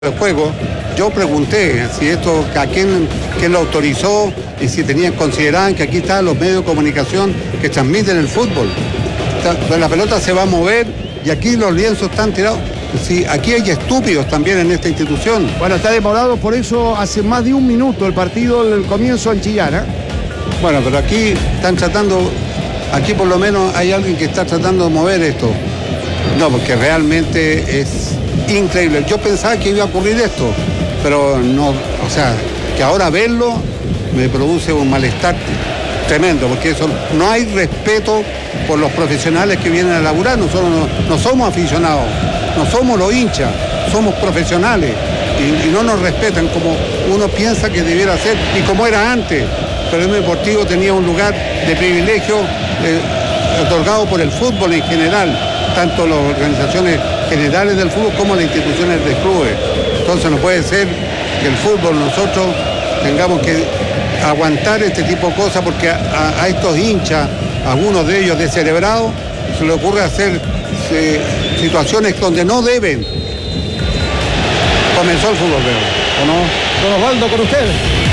de juego. Yo pregunté si esto, a quién lo autorizó y si consideraban que aquí están los medios de comunicación que transmiten el fútbol. La pelota se va a mover y aquí los lienzos están tirados. Sí, aquí hay estúpidos también en esta institución. Bueno, está demorado, por eso hace más de un minuto el partido, el comienzo en Chillán, ¿eh? Bueno, pero aquí están tratando, aquí por lo menos hay alguien que está tratando de mover esto. No, porque realmente es increíble. Yo pensaba que iba a ocurrir esto, pero no, o sea, que ahora verlo me produce un malestar tremendo, porque eso, no hay respeto por los profesionales que vienen a laburar. Nosotros no somos aficionados, no somos los hinchas, somos profesionales y no nos respetan como uno piensa que debiera ser y como era antes. Pero el deportivo tenía un lugar de privilegio otorgado por el fútbol en general, tanto las organizaciones generales del fútbol como las instituciones de clubes. Entonces no puede ser que el fútbol nosotros tengamos que aguantar este tipo de cosas porque a estos hinchas, algunos de ellos descerebrados, se les ocurre hacer situaciones donde no deben. Comenzó el fútbol, ¿o no? Don Osvaldo, con usted.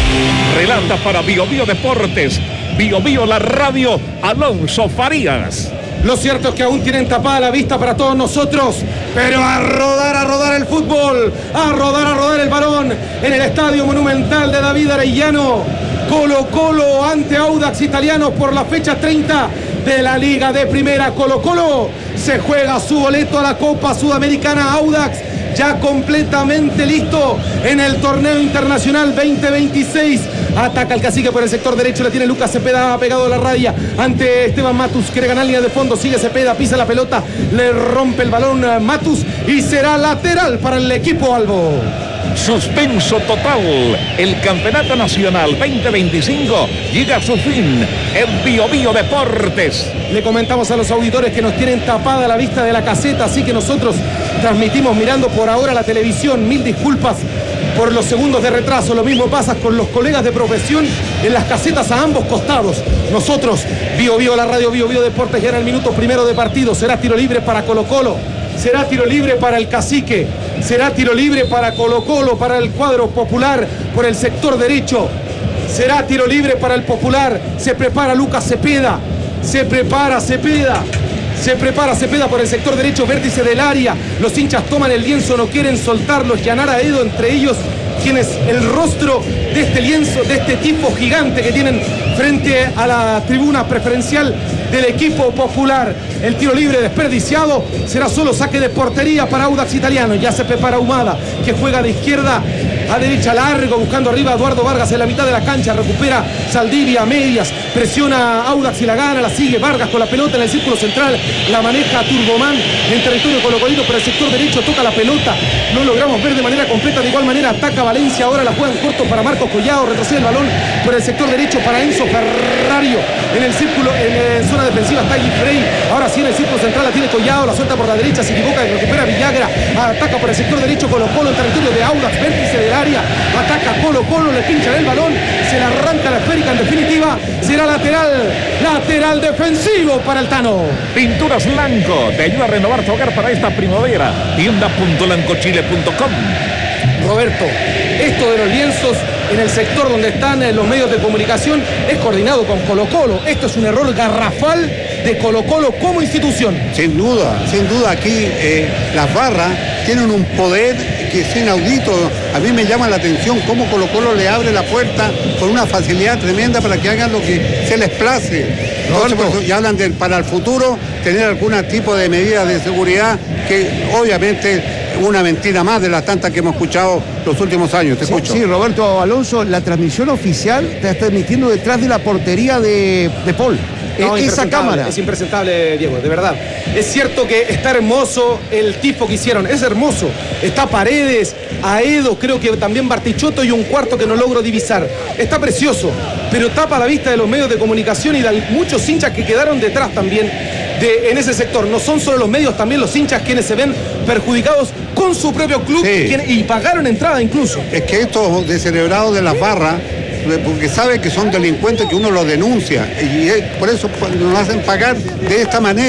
Relata para Bio Bio Deportes, Bio Bio la radio, Alonso Farías. Lo cierto es que aún tienen tapada la vista para todos nosotros, pero a rodar el fútbol, a rodar el balón en el Estadio Monumental de David Arellano. Colo-Colo ante Audax Italiano por la fecha 30 de la Liga de Primera. Colo-Colo se juega su boleto a la Copa Sudamericana. Audax ya completamente listo en el torneo internacional 2026. Ataca el cacique por el sector derecho, la tiene Lucas Cepeda pegado a la raya ante Esteban Matus, quiere ganar línea de fondo, sigue Cepeda, pisa la pelota, le rompe el balón a Matus y será lateral para el equipo albo. Suspenso total. El Campeonato Nacional 2025 llega a su fin en Bio Bio Deportes. Le comentamos a los auditores que nos tienen tapada la vista de la caseta, así que nosotros transmitimos mirando por ahora la televisión. Mil disculpas por los segundos de retraso. Lo mismo pasa con los colegas de profesión en las casetas a ambos costados. Nosotros, Bio Bio, la radio Bio Bio Deportes, ya en el minuto primero de partido. Será tiro libre para Colo-Colo. Será tiro libre para el cacique. Será tiro libre para Colo-Colo, para el cuadro popular por el sector derecho. Será tiro libre para el popular. Se prepara Lucas Cepeda. Se prepara Cepeda. Se prepara Cepeda por el sector derecho, vértice del área. Los hinchas toman el lienzo, no quieren soltarlo. Llanar a Edo, entre ellos, quien es el rostro de este lienzo, de este tipo gigante que tienen frente a la tribuna preferencial del equipo popular. El tiro libre desperdiciado será solo saque de portería para Audax Italiano. Ya se prepara Humada, que juega de izquierda a derecha, largo, buscando arriba a Eduardo Vargas en la mitad de la cancha. Recupera Saldivia a medias, presiona a Audax y la gana, la sigue Vargas con la pelota en el círculo central, la maneja Turbomán en territorio colocolino por el sector derecho, toca la pelota, no logramos ver de manera completa. De igual manera ataca Valencia, ahora la juega en corto para Marcos Collado, retrocede el balón por el sector derecho para Enzo Ferrario en el círculo, en zona defensiva está Frey, ahora sí en el círculo central la tiene Collado, la suelta por la derecha, se equivoca y recupera Villagra, ataca por el sector derecho Colo-Colo en territorio de Audax, vértice del área, ataca Colo-Colo, le pinchan el balón, se le arranca la esférica, en definitiva será lateral defensivo para el Tano. Pinturas Lanco te ayuda a renovar tu hogar para esta primavera. Tienda.lancochile.com. Roberto, esto de los lienzos en el sector donde están los medios de comunicación es coordinado con Colo-Colo. Esto es un error garrafal de Colo-Colo como institución. Sin duda aquí las barras tienen un poder que es inaudito. A mí me llama la atención cómo Colo-Colo le abre la puerta con una facilidad tremenda para que hagan lo que se les place. Entonces, ya hablan de para el futuro tener algún tipo de medidas de seguridad que obviamente una mentira más de las tantas que hemos escuchado los últimos años. Te escucho. Sí, Roberto Alonso, la transmisión oficial está transmitiendo detrás de la portería de Paul. No, esa cámara. Es impresentable, Diego, de verdad. Es cierto que está hermoso el tipo que hicieron, es hermoso. Está Paredes, Aedo, creo que también Bartichotto y un cuarto que no logro divisar. Está precioso, pero tapa la vista de los medios de comunicación y de muchos hinchas que quedaron detrás también en ese sector. No son solo los medios, también los hinchas quienes se ven perjudicados con su propio club, sí, y pagaron entrada incluso. Es que estos descerebrados de las barras, porque sabe que son delincuentes, que uno los denuncia y por eso nos hacen pagar de esta manera.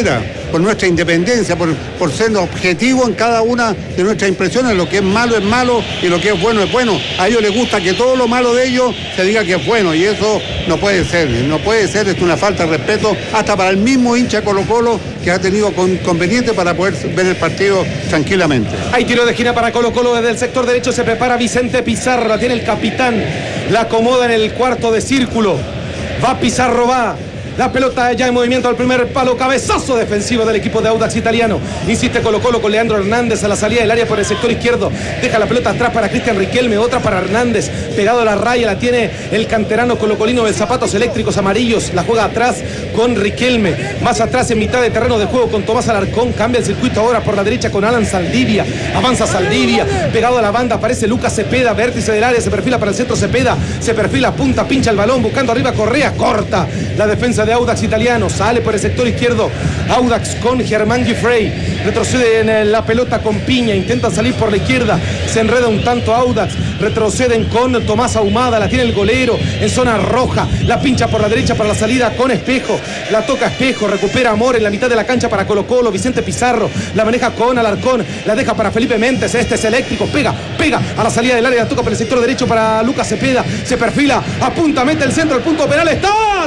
por nuestra independencia, por ser objetivo en cada una de nuestras impresiones. Lo que es malo y lo que es bueno es bueno. A ellos les gusta que todo lo malo de ellos se diga que es bueno, y eso no puede ser, es una falta de respeto hasta para el mismo hincha Colo-Colo, que ha tenido conveniente para poder ver el partido tranquilamente. Hay tiro de esquina para Colo-Colo desde el sector derecho, se prepara Vicente Pizarro, la tiene el capitán, la acomoda en el cuarto de círculo, va Pizarro, va. La pelota ya en movimiento al primer palo, cabezazo defensivo del equipo de Audax Italiano. Insiste Colo-Colo con Leandro Hernández a la salida del área por el sector izquierdo. Deja la pelota atrás para Cristian Riquelme, otra para Hernández. Pegado a la raya, la tiene el canterano colocolino de zapatos eléctricos amarillos. La juega atrás con Riquelme. Más atrás en mitad de terreno de juego con Tomás Alarcón. Cambia el circuito ahora por la derecha con Alan Saldivia. Avanza Saldivia. Pegado a la banda aparece Lucas Cepeda. Vértice del área, se perfila para el centro Cepeda. Se perfila, punta, pincha el balón. Buscando arriba Correa. Corta la defensa de Audax Italiano, sale por el sector izquierdo Audax con Germán Giffrey, retrocede en la pelota con Piña, intentan salir por la izquierda, se enreda un tanto Audax, retroceden con Tomás Ahumada, la tiene el golero en zona roja, la pincha por la derecha para la salida con Espejo, la toca Espejo, recupera Amor en la mitad de la cancha para Colo-Colo, Vicente Pizarro, la maneja con Alarcón, la deja para Felipe Méndez, este es eléctrico, pega a la salida del área, la toca por el sector derecho para Lucas Cepeda, se perfila, apunta, mete el centro, el punto penal está a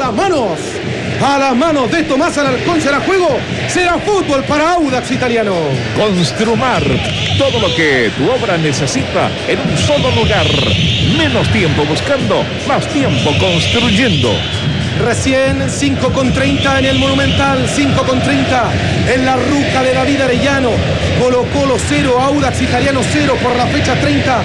las manos de Tomás Alarcón. Será juego, será fútbol para Audax Italiano. Construmar, todo lo que tu obra necesita en un solo lugar. Menos tiempo buscando, más tiempo construyendo. Recién 5:30 en el Monumental, 5:30 en la ruca de David Arellano. Colo-Colo 0, Audax Italiano 0 por la fecha 30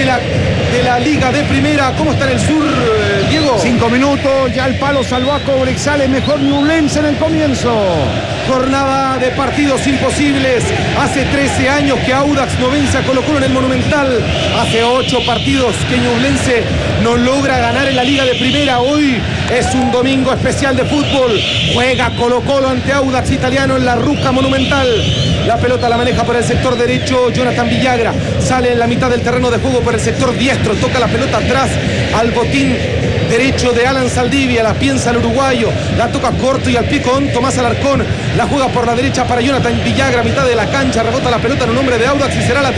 de la Liga de Primera. ¿Cómo está en el sur, Diego? 5 minutos, ya el palo salvó a Cobresal, mejor Ñublense en el comienzo. Jornada de partidos imposibles. Hace 13 años que Audax no vence a Colo-Colo en el Monumental. Hace 8 partidos que Ñublense no logra ganar en la Liga de Primera. Hoy es un domingo especial de fútbol. Juega Colo-Colo ante Audax Italiano en la ruca Monumental. La pelota la maneja por el sector derecho Jonathan Villagra. Sale en la mitad del terreno de juego por el sector diestro. Toca la pelota atrás al botín derecho de Alan Saldivia, la piensa el uruguayo, la toca corto y al pie con Tomás Alarcón, la juega por la derecha para Jonathan Villagra, mitad de la cancha, rebota la pelota en un hombre de Audax y será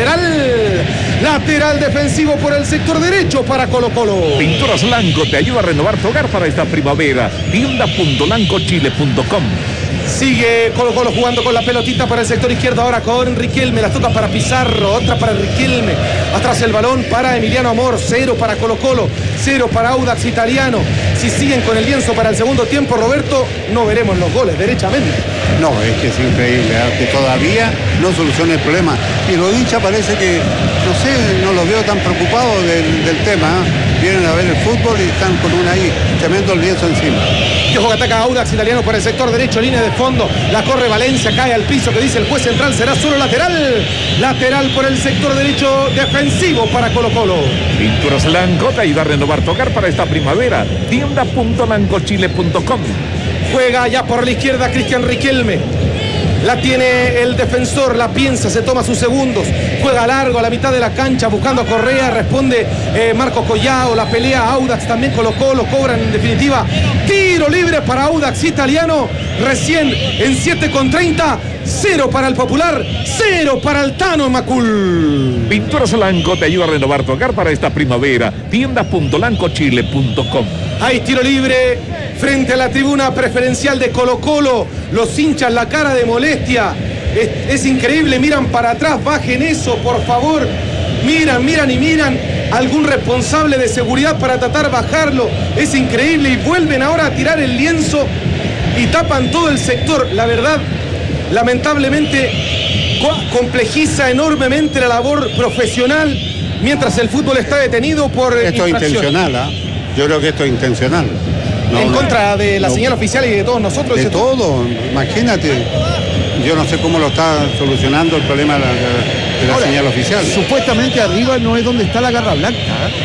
lateral defensivo por el sector derecho para Colo-Colo. Pinturas Lanco te ayuda a renovar tu hogar para esta primavera. Tienda.lancochile.com. Sigue Colo-Colo jugando con la pelotita para el sector izquierdo ahora con Riquelme, la toca para Pizarro, otra para Riquelme, atrás el balón para Emiliano Amor, 0 para Colo-Colo, 0 para Audax Italiano. Si siguen con el lienzo para el segundo tiempo, Roberto, no veremos los goles derechamente. No, es que es increíble, que todavía no soluciona el problema. Y los hinchas parece que, no sé, no los veo tan preocupados del tema. Vienen a ver el fútbol y están con una ahí, tremendo el lienzo encima. Que juega, ataca Audax Italiano por el sector derecho, línea de fondo, la corre Valencia, cae al piso, que dice el juez central, será solo lateral por el sector derecho defensivo para Colo-Colo. Pinturas Lanco te ayuda a renovar tu hogar para esta primavera. Tienda.lancochile.com. Juega ya por la izquierda Cristian Riquelme. La tiene el defensor, la piensa, se toma sus segundos, juega largo a la mitad de la cancha buscando a Correa, responde Marcos Collao, la pelea Audax, también Colo-Colo, cobran en definitiva tiro libre para Audax Italiano, recién en 7:30, 0 para el Popular, 0 para el Tano Macul. Pinturas Lanco te ayuda a renovar tu hogar para esta primavera. Tienda.lancochile.com. Hay tiro libre frente a la tribuna preferencial de Colo-Colo. Los hinchas la cara de molestia. Es increíble, miran para atrás, bajen eso, por favor. Miran. Algún responsable de seguridad para tratar de bajarlo. Es increíble y vuelven ahora a tirar el lienzo y tapan todo el sector. La verdad, lamentablemente, complejiza enormemente la labor profesional mientras el fútbol está detenido por Esto es intencional, ¿eh? Yo creo que esto es intencional. Contra de la señal oficial y de todos nosotros. De todo, imagínate. Yo no sé cómo lo está solucionando el problema de la señal oficial. Supuestamente arriba no es donde está la garra blanca.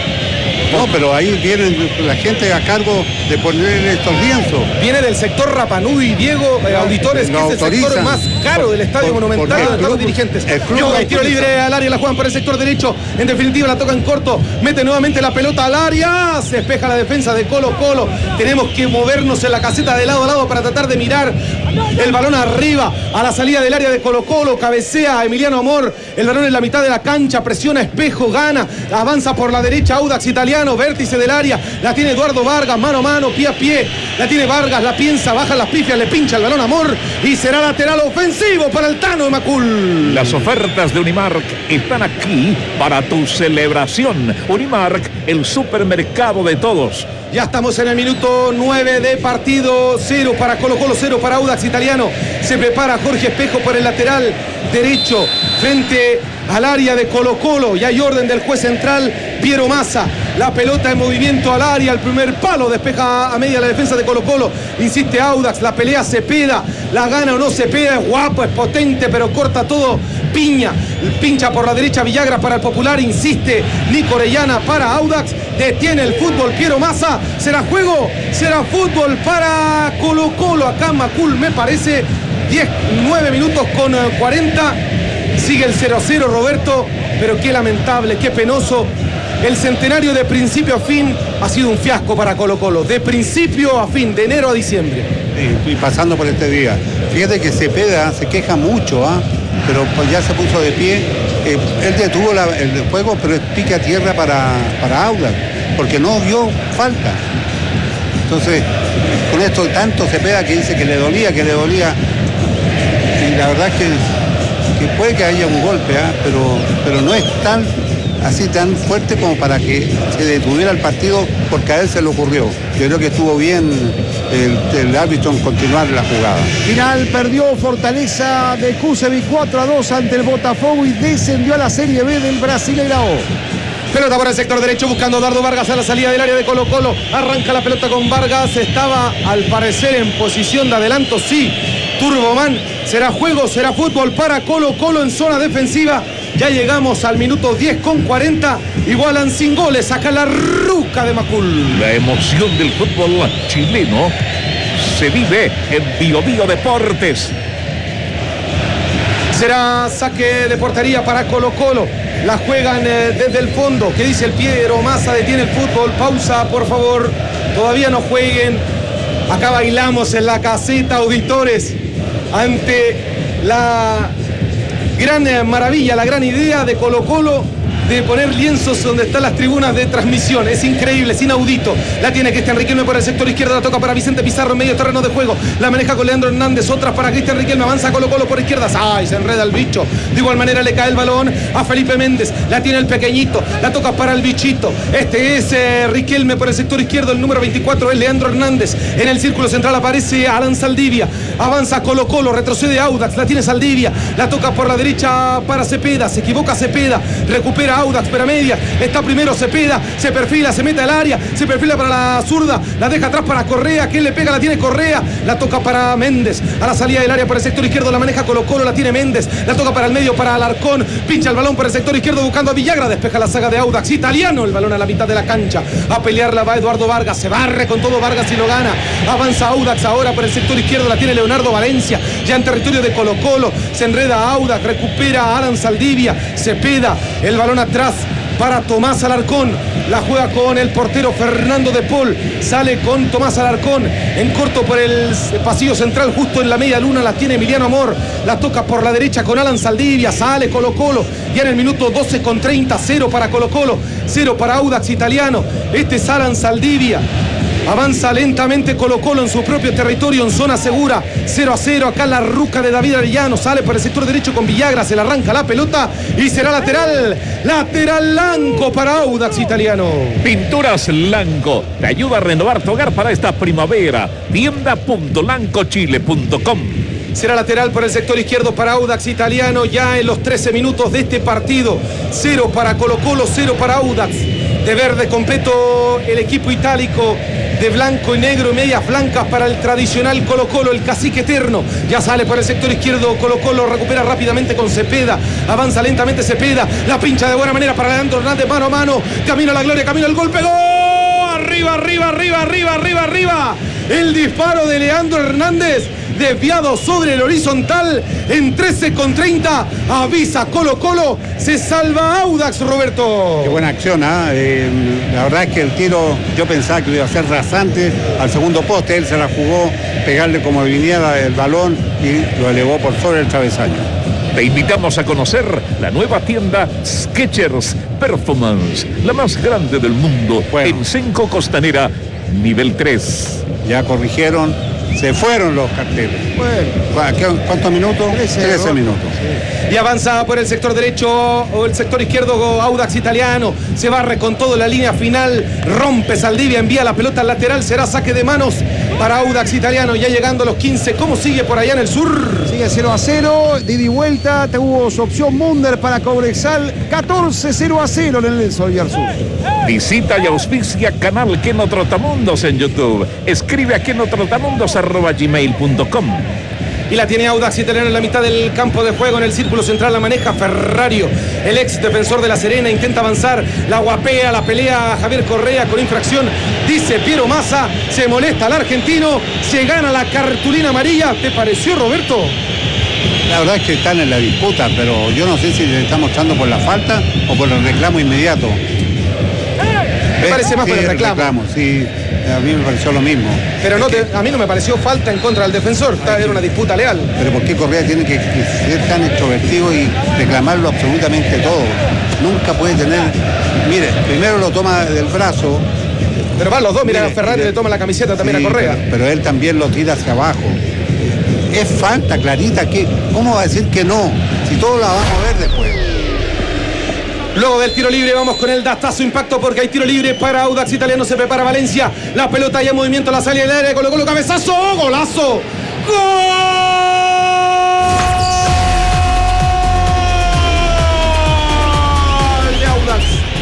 No, pero ahí viene la gente a cargo de poner estos lienzos. Viene del sector Rapanui, Diego, auditores, que es el sector más caro del Estadio Monumental, donde están los dirigentes. El tiro libre al área, la juegan por el sector derecho. En definitiva, la tocan corto. Mete nuevamente la pelota al área. Se despeja la defensa de Colo-Colo. Tenemos que movernos en la caseta de lado a lado para tratar de mirar El balón arriba, a la salida del área de Colo-Colo, cabecea Emiliano Amor, el balón en la mitad de la cancha, presiona Espejo, gana, avanza por la derecha Audax Italiano, vértice del área, la tiene Eduardo Vargas, mano a mano, pie a pie, la tiene Vargas, la piensa, baja las pifias, le pincha el balón a Amor y será lateral ofensivo para el Tano de Macul. Las ofertas de Unimark están aquí para tu celebración. Unimark, el supermercado de todos. Ya estamos en el minuto 9 de partido, 0 para Colo-Colo, 0 para Audax Italiano. Se prepara Jorge Espejo por el lateral derecho frente al área de Colo-Colo. Ya hay orden del juez central, Piero Massa. La pelota en movimiento al área, el primer palo, despeja a media la defensa de Colo-Colo. Insiste Audax, la pelea Cepeda, la gana o no Cepeda, es guapo, es potente, pero corta todo Piña. Pincha por la derecha Villagra para el Popular, insiste Nico Orellana para Audax. Detiene el fútbol Piero Massa. ¿Será juego? ¿Será fútbol para Colo-Colo? Acá Macul me parece 9 minutos con 40. Sigue el 0-0 Roberto, pero qué lamentable, qué penoso. El centenario de principio a fin ha sido un fiasco para Colo-Colo. De principio a fin, de enero a diciembre. Y pasando por este día. Fíjate que Cepeda se queja mucho, pero pues ya se puso de pie. Él detuvo el juego, pero es pique a tierra para Audax, porque no vio falta. Entonces, con esto tanto Cepeda que dice que le dolía. Y la verdad es que puede que haya un golpe, pero no es tan fuerte como para que se detuviera el partido porque a él se le ocurrió. Yo creo que estuvo bien el árbitro en continuar la jugada. Final, perdió Fortaleza de Kusevic 4-2 ante el Botafogo y descendió a la Serie B del Brasileirao. Pelota por el sector derecho buscando a Eduardo Vargas a la salida del área de Colo-Colo. Arranca la pelota con Vargas. Estaba al parecer en posición de adelanto. Sí, Turboman. Será juego, será fútbol para Colo-Colo en zona defensiva. Ya llegamos al minuto 10 con 40. Igualan sin goles. Saca la ruca de Macul. La emoción del fútbol chileno se vive en Bio Bio Deportes. Será saque de portería para Colo-Colo. La juegan desde el fondo. ¿Qué dice el Piero Massa? Detiene el fútbol. Pausa, por favor. Todavía no jueguen. Acá bailamos en la caseta, auditores, ante la gran maravilla, la gran idea de Colo-Colo de poner lienzos donde están las tribunas de transmisión. Es increíble, es inaudito. La tiene Cristian Riquelme por el sector izquierdo, la toca para Vicente Pizarro en medio terreno de juego. La maneja con Leandro Hernández, otras para Cristian Riquelme, avanza Colo-Colo por izquierdas. ¡Ay! Se enreda el bicho. De igual manera le cae el balón a Felipe Méndez. La tiene el pequeñito, la toca para el bichito. Este es Riquelme por el sector izquierdo, el número 24 es Leandro Hernández. En el círculo central aparece Alan Saldivia. Avanza Colo-Colo, retrocede Audax, la tiene Saldivia. La toca por la derecha para Cepeda, se equivoca Cepeda, recupera Audax, pero a media, está primero Cepeda, se perfila, se mete al área, se perfila para la zurda, la deja atrás para Correa, que le pega, la tiene Correa, la toca para Méndez, a la salida del área por el sector izquierdo, la maneja Colo-Colo, la tiene Méndez, la toca para el medio para Alarcón, pincha el balón por el sector izquierdo buscando a Villagra, despeja la saga de Audax, Italiano, el balón a la mitad de la cancha, a pelearla va Eduardo Vargas, se barre con todo Vargas y lo gana, avanza Audax ahora por el sector izquierdo, la tiene Leonardo Valencia, ya en territorio de Colo-Colo, se enreda Audax, recupera a Alan Saldivia, Cepeda, el balón atrás para Tomás Alarcón, la juega con el portero Fernando de Paul, sale con Tomás Alarcón, en corto por el pasillo central, justo en la media luna, la tiene Emiliano Amor, la toca por la derecha con Alan Saldivia, sale Colo-Colo, ya en el minuto 12 con 30, 0 para Colo-Colo, 0 para Audax Italiano, este es Alan Saldivia. Avanza lentamente Colo-Colo en su propio territorio, en zona segura, 0-0, acá la ruca de David Arellano, sale por el sector derecho con Villagra, se le arranca la pelota y será lateral Lanco para Audax Italiano. Pinturas Lanco, te ayuda a renovar tu hogar para esta primavera, tienda.lancochile.com. Será lateral por el sector izquierdo para Audax Italiano, ya en los 13 minutos de este partido, 0 para Colo-Colo, 0 para Audax. De verde completo el equipo itálico, de blanco y negro y medias blancas para el tradicional Colo-Colo, el cacique eterno. Ya sale por el sector izquierdo Colo-Colo, recupera rápidamente con Cepeda, avanza lentamente Cepeda, la pincha de buena manera para Leandro Hernández, mano a mano, camino a la gloria, camino al gol, pegó, arriba, el disparo de Leandro Hernández, desviado sobre el horizontal en 13:30. Avisa Colo-Colo, se salva Audax, Roberto. Qué buena acción, ¿eh? La verdad es que el tiro yo pensaba que iba a ser rasante al segundo poste, él se la jugó, pegarle como viniera el balón y lo elevó por sobre el travesaño. Te invitamos a conocer la nueva tienda Skechers Performance, la más grande del mundo, en Senco Costanera, nivel 3. Ya corrigieron, se fueron los carteles. Bueno. ¿Cuántos minutos? 13 minutos. Y avanza por el sector derecho o el sector izquierdo Audax Italiano. Se barre con todo la línea final. Rompe Saldivia, envía la pelota al lateral. Será saque de manos para Audax Italiano. Ya llegando a los 15. ¿Cómo sigue por allá en el sur? Sigue 0-0. Ida y vuelta. Tuvo su opción Munder para Cobresal. 14-0 en el Sol Sur. Visita y auspicia canal Keno Trotamundos en YouTube. Escribe a kenotrotamundos@gmail.com. Y la tiene Audax Italiano en la mitad del campo de juego. En el círculo central la maneja Ferrario, el ex defensor de La Serena. Intenta avanzar, la guapea, la pelea a Javier Correa con infracción. Dice Piero Massa, se molesta al argentino, se gana la cartulina amarilla. ¿Te pareció, Roberto? La verdad es que están en la disputa, pero yo no sé si le está mostrando por la falta o por el reclamo inmediato. Me parece más por el reclamo. Sí, a mí me pareció lo mismo. Pero a mí no me pareció falta en contra del defensor. Era una disputa leal. Pero ¿por qué Correa tiene que ser tan extrovertido y reclamarlo absolutamente todo? Nunca puede tener... Mire, primero lo toma del brazo. Pero van los dos, mira, Ferrari le toma la camiseta también a Correa. Pero él también lo tira hacia abajo. Es falta clarita. ¿Cómo va a decir que no? Si todos la vamos a ver después. Luego del tiro libre vamos con el datazo impacto porque hay tiro libre para Audax Italiano. Se prepara Valencia. La pelota ya en movimiento, la salida del área. Colo-Colo, cabezazo. ¡Golazo! ¡Gol de Audax!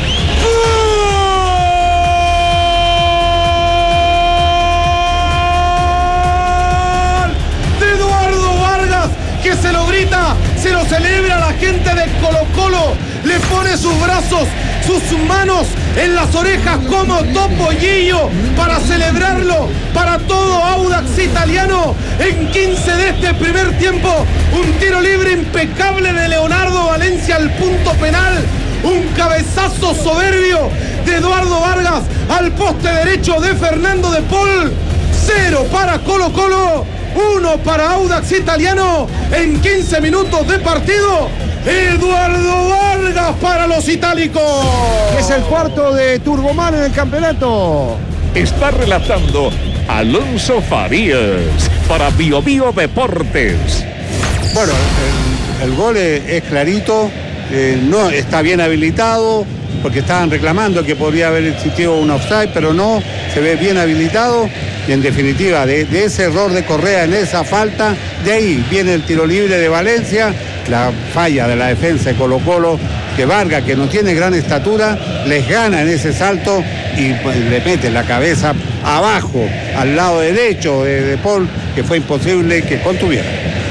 ¡Gol de Eduardo Vargas! Que se lo grita, se lo celebra la gente de Colo-Colo. Le pone sus brazos, sus manos en las orejas como Topollillo para celebrarlo para todo Audax Italiano. En 15 de este primer tiempo, un tiro libre impecable de Leonardo Valencia al punto penal. Un cabezazo soberbio de Eduardo Vargas al poste derecho de Fernando de Paul. 0 para Colo-Colo, 1 para Audax Italiano en 15 minutos de partido. Eduardo Vargas para los itálicos. Es el cuarto de Turboman en el campeonato. Está relatando Alonso Farías para Bio Bio Deportes. Bueno, el gol es clarito, no está bien habilitado, porque estaban reclamando que podría haber existido un offside, pero no, se ve bien habilitado. Y en definitiva, de ese error de Correa en esa falta, de ahí viene el tiro libre de Valencia, la falla de la defensa de Colo-Colo, que Vargas, que no tiene gran estatura, les gana en ese salto y pues, le mete la cabeza abajo, al lado derecho de Paul, que fue imposible que contuviera.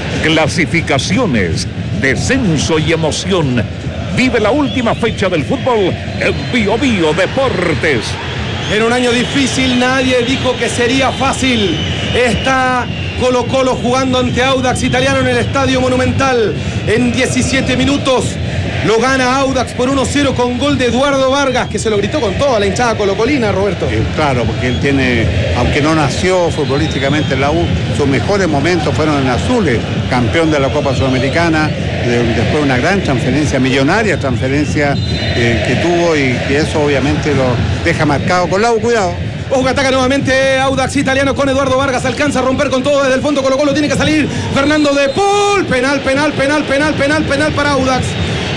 Clasificaciones, descenso y emoción. Vive la última fecha del fútbol en Bio Bio Deportes. En un año difícil, nadie dijo que sería fácil. Está Colo-Colo jugando ante Audax Italiano en el Estadio Monumental. En 17 minutos lo gana Audax por 1-0 con gol de Eduardo Vargas, que se lo gritó con toda la hinchada colocolina, Roberto. Claro, porque él tiene, aunque no nació futbolísticamente en la U, sus mejores momentos fueron en Azules, campeón de la Copa Sudamericana, después una gran transferencia, millonaria transferencia que tuvo, y que eso obviamente lo deja marcado con la U. Cuidado. Ojo que ataca nuevamente Audax Italiano con Eduardo Vargas, alcanza a romper con todo desde el fondo. Colo-Colo tiene que salir Fernando de Paul. Penal para Audax.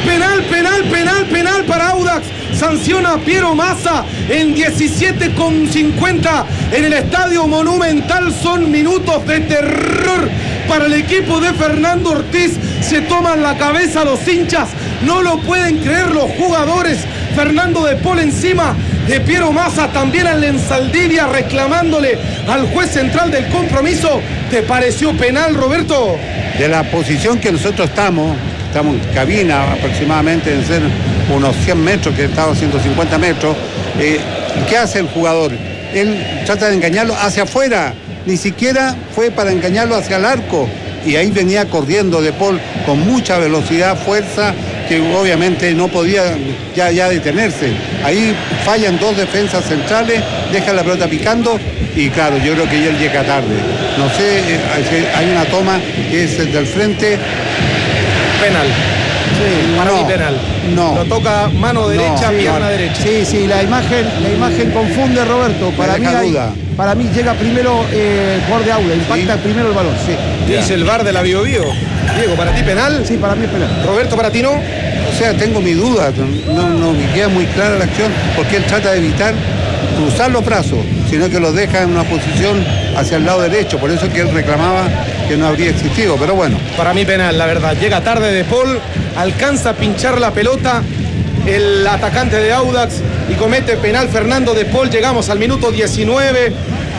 Penal para Audax. Sanciona a Piero Massa en 17:50 en el Estadio Monumental. Son minutos de terror para el equipo de Fernando Ortiz. Se toman la cabeza los hinchas, no lo pueden creer los jugadores. Fernando de Paul encima de Piero Massa, también al Saldivia reclamándole al juez central del compromiso. ¿Te pareció penal, Roberto? De la posición que nosotros estamos en cabina aproximadamente, en ser unos 100 metros, que estaba a 150 metros. ¿Qué hace el jugador? Él trata de engañarlo hacia afuera, ni siquiera fue para engañarlo hacia el arco. Y ahí venía corriendo De Paul con mucha velocidad, fuerza, que obviamente no podía ya detenerse. Ahí fallan dos defensas centrales, dejan la pelota picando y claro, yo creo que él llega tarde. No sé, hay una toma que es del frente. Penal. Sí, para mí penal. No. Lo toca mano derecha, pierna derecha. Sí, la imagen confunde, Roberto. Para mí llega primero jugador de Auda, impacta primero el balón. Sí. Dice el VAR de la Bio Bio. Diego, ¿para ti penal? Sí, para mí es penal. Roberto, ¿para ti no? O sea, tengo mi duda, no me queda muy clara la acción, porque él trata de evitar cruzar los brazos, sino que los deja en una posición hacia el lado derecho, por eso es que él reclamaba que no habría existido, pero bueno. Para mí penal, la verdad. Llega tarde De Paul, alcanza a pinchar la pelota el atacante de Audax y comete penal Fernando De Paul. Llegamos al minuto 19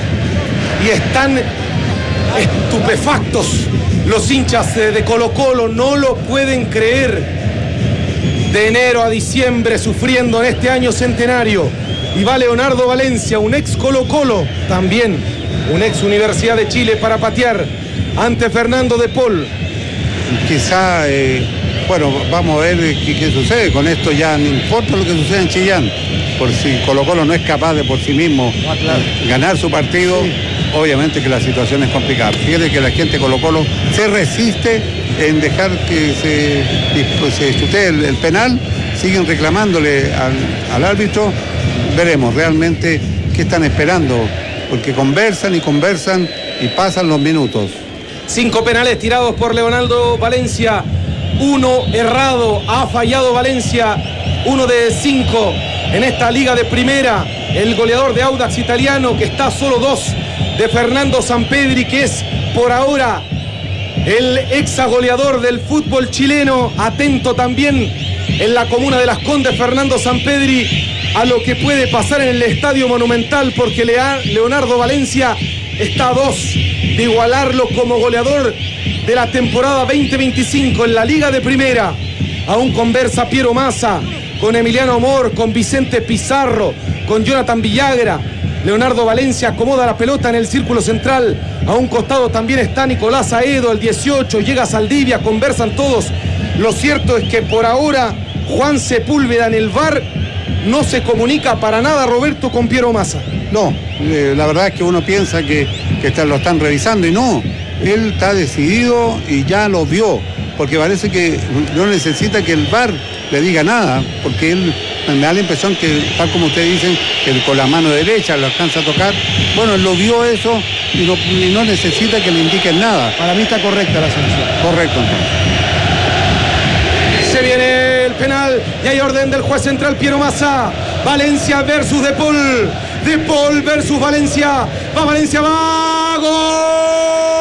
y están estupefactos los hinchas de Colo-Colo, no lo pueden creer. De enero a diciembre sufriendo en este año centenario. Y va Leonardo Valencia, un ex Colo-Colo, también un ex Universidad de Chile, para patear ante Fernando De Paul. Quizá, bueno, vamos a ver qué sucede. Con esto ya no importa lo que suceda en Chillán, por si Colo-Colo no es capaz de por sí mismo ganar su partido, obviamente que la situación es complicada. Fíjate que la gente de Colo-Colo se resiste en dejar que se chutee el penal, siguen reclamándole al árbitro. Veremos realmente qué están esperando, porque conversan y pasan los minutos. 5 penales tirados por Leonardo Valencia, 1 errado, ha fallado Valencia, 1 de 5 en esta liga de primera. El goleador de Audax Italiano, que está a solo 2 de Fernando Sampedri, que es por ahora el exagoleador del fútbol chileno. Atento también en la comuna de Las Condes, Fernando Sampedri, a lo que puede pasar en el Estadio Monumental, porque Leonardo Valencia está a 2 de igualarlo como goleador de la temporada 2025 en la Liga de Primera. Aún conversa Piero Massa con Emiliano Amor, con Vicente Pizarro, con Jonathan Villagra. Leonardo Valencia acomoda la pelota en el círculo central. A un costado también está Nicolás Aedo, el 18, llega Saldivia, conversan todos. Lo cierto es que por ahora Juan Sepúlveda en el VAR no se comunica para nada, Roberto, con Piero Massa. No, la verdad es que uno piensa que lo están revisando y no. Él está decidido y ya lo vio, porque parece que no necesita que el VAR le diga nada, porque él me da la impresión que, tal como ustedes dicen, que con la mano derecha lo alcanza a tocar. Bueno, él lo vio eso y no necesita que le indiquen nada. Para mí está correcta la sanción. Correcto, entonces. Se viene el penal y hay orden del juez central Piero Massa. Valencia versus De Paul. De Paul versus Valencia. Va Valencia, va. ¡Gol!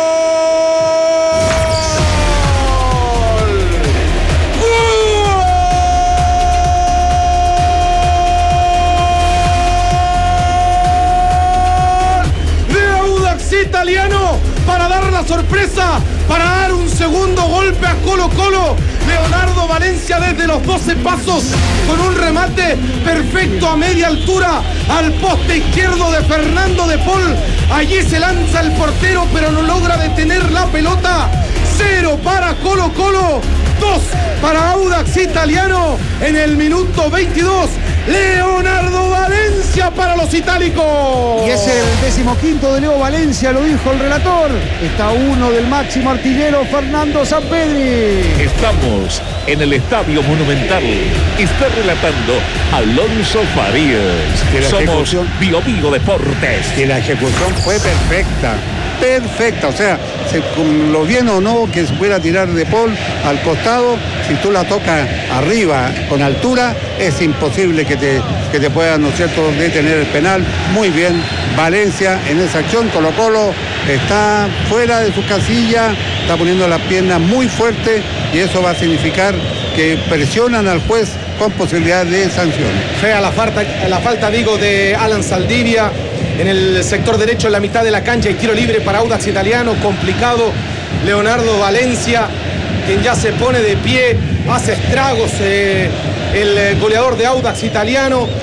Italiano para dar la sorpresa, para dar un segundo golpe a Colo-Colo. Leonardo Valencia desde los 12 pasos con un remate perfecto a media altura al poste izquierdo de Fernando De Paul. Allí se lanza el portero, pero no logra detener la pelota. 0 para Colo-Colo, 2 para Audax Italiano en el minuto 22. Leonardo Valencia para los itálicos. Y es el 15º de Leo Valencia, lo dijo el relator. Está uno del máximo artillero Fernando Sampedri. Estamos en el Estadio Monumental. Está relatando Alonso Farías. Somos Bio Bio Deportes. Que la ejecución fue perfecta. Perfecta, o sea, lo bien o no que se pueda tirar De Paul al costado, si tú la tocas arriba con altura, es imposible que te pueda, ¿no es cierto?, detener el penal. Muy bien Valencia en esa acción. Colo-Colo está fuera de su casilla, está poniendo las piernas muy fuerte y eso va a significar que presionan al juez con posibilidad de sanciones. Fea la falta, digo, de Alan Saldivia en el sector derecho, en la mitad de la cancha, y tiro libre para Audax Italiano. Complicado. Leonardo Valencia, quien ya se pone de pie, hace estragos el goleador de Audax Italiano.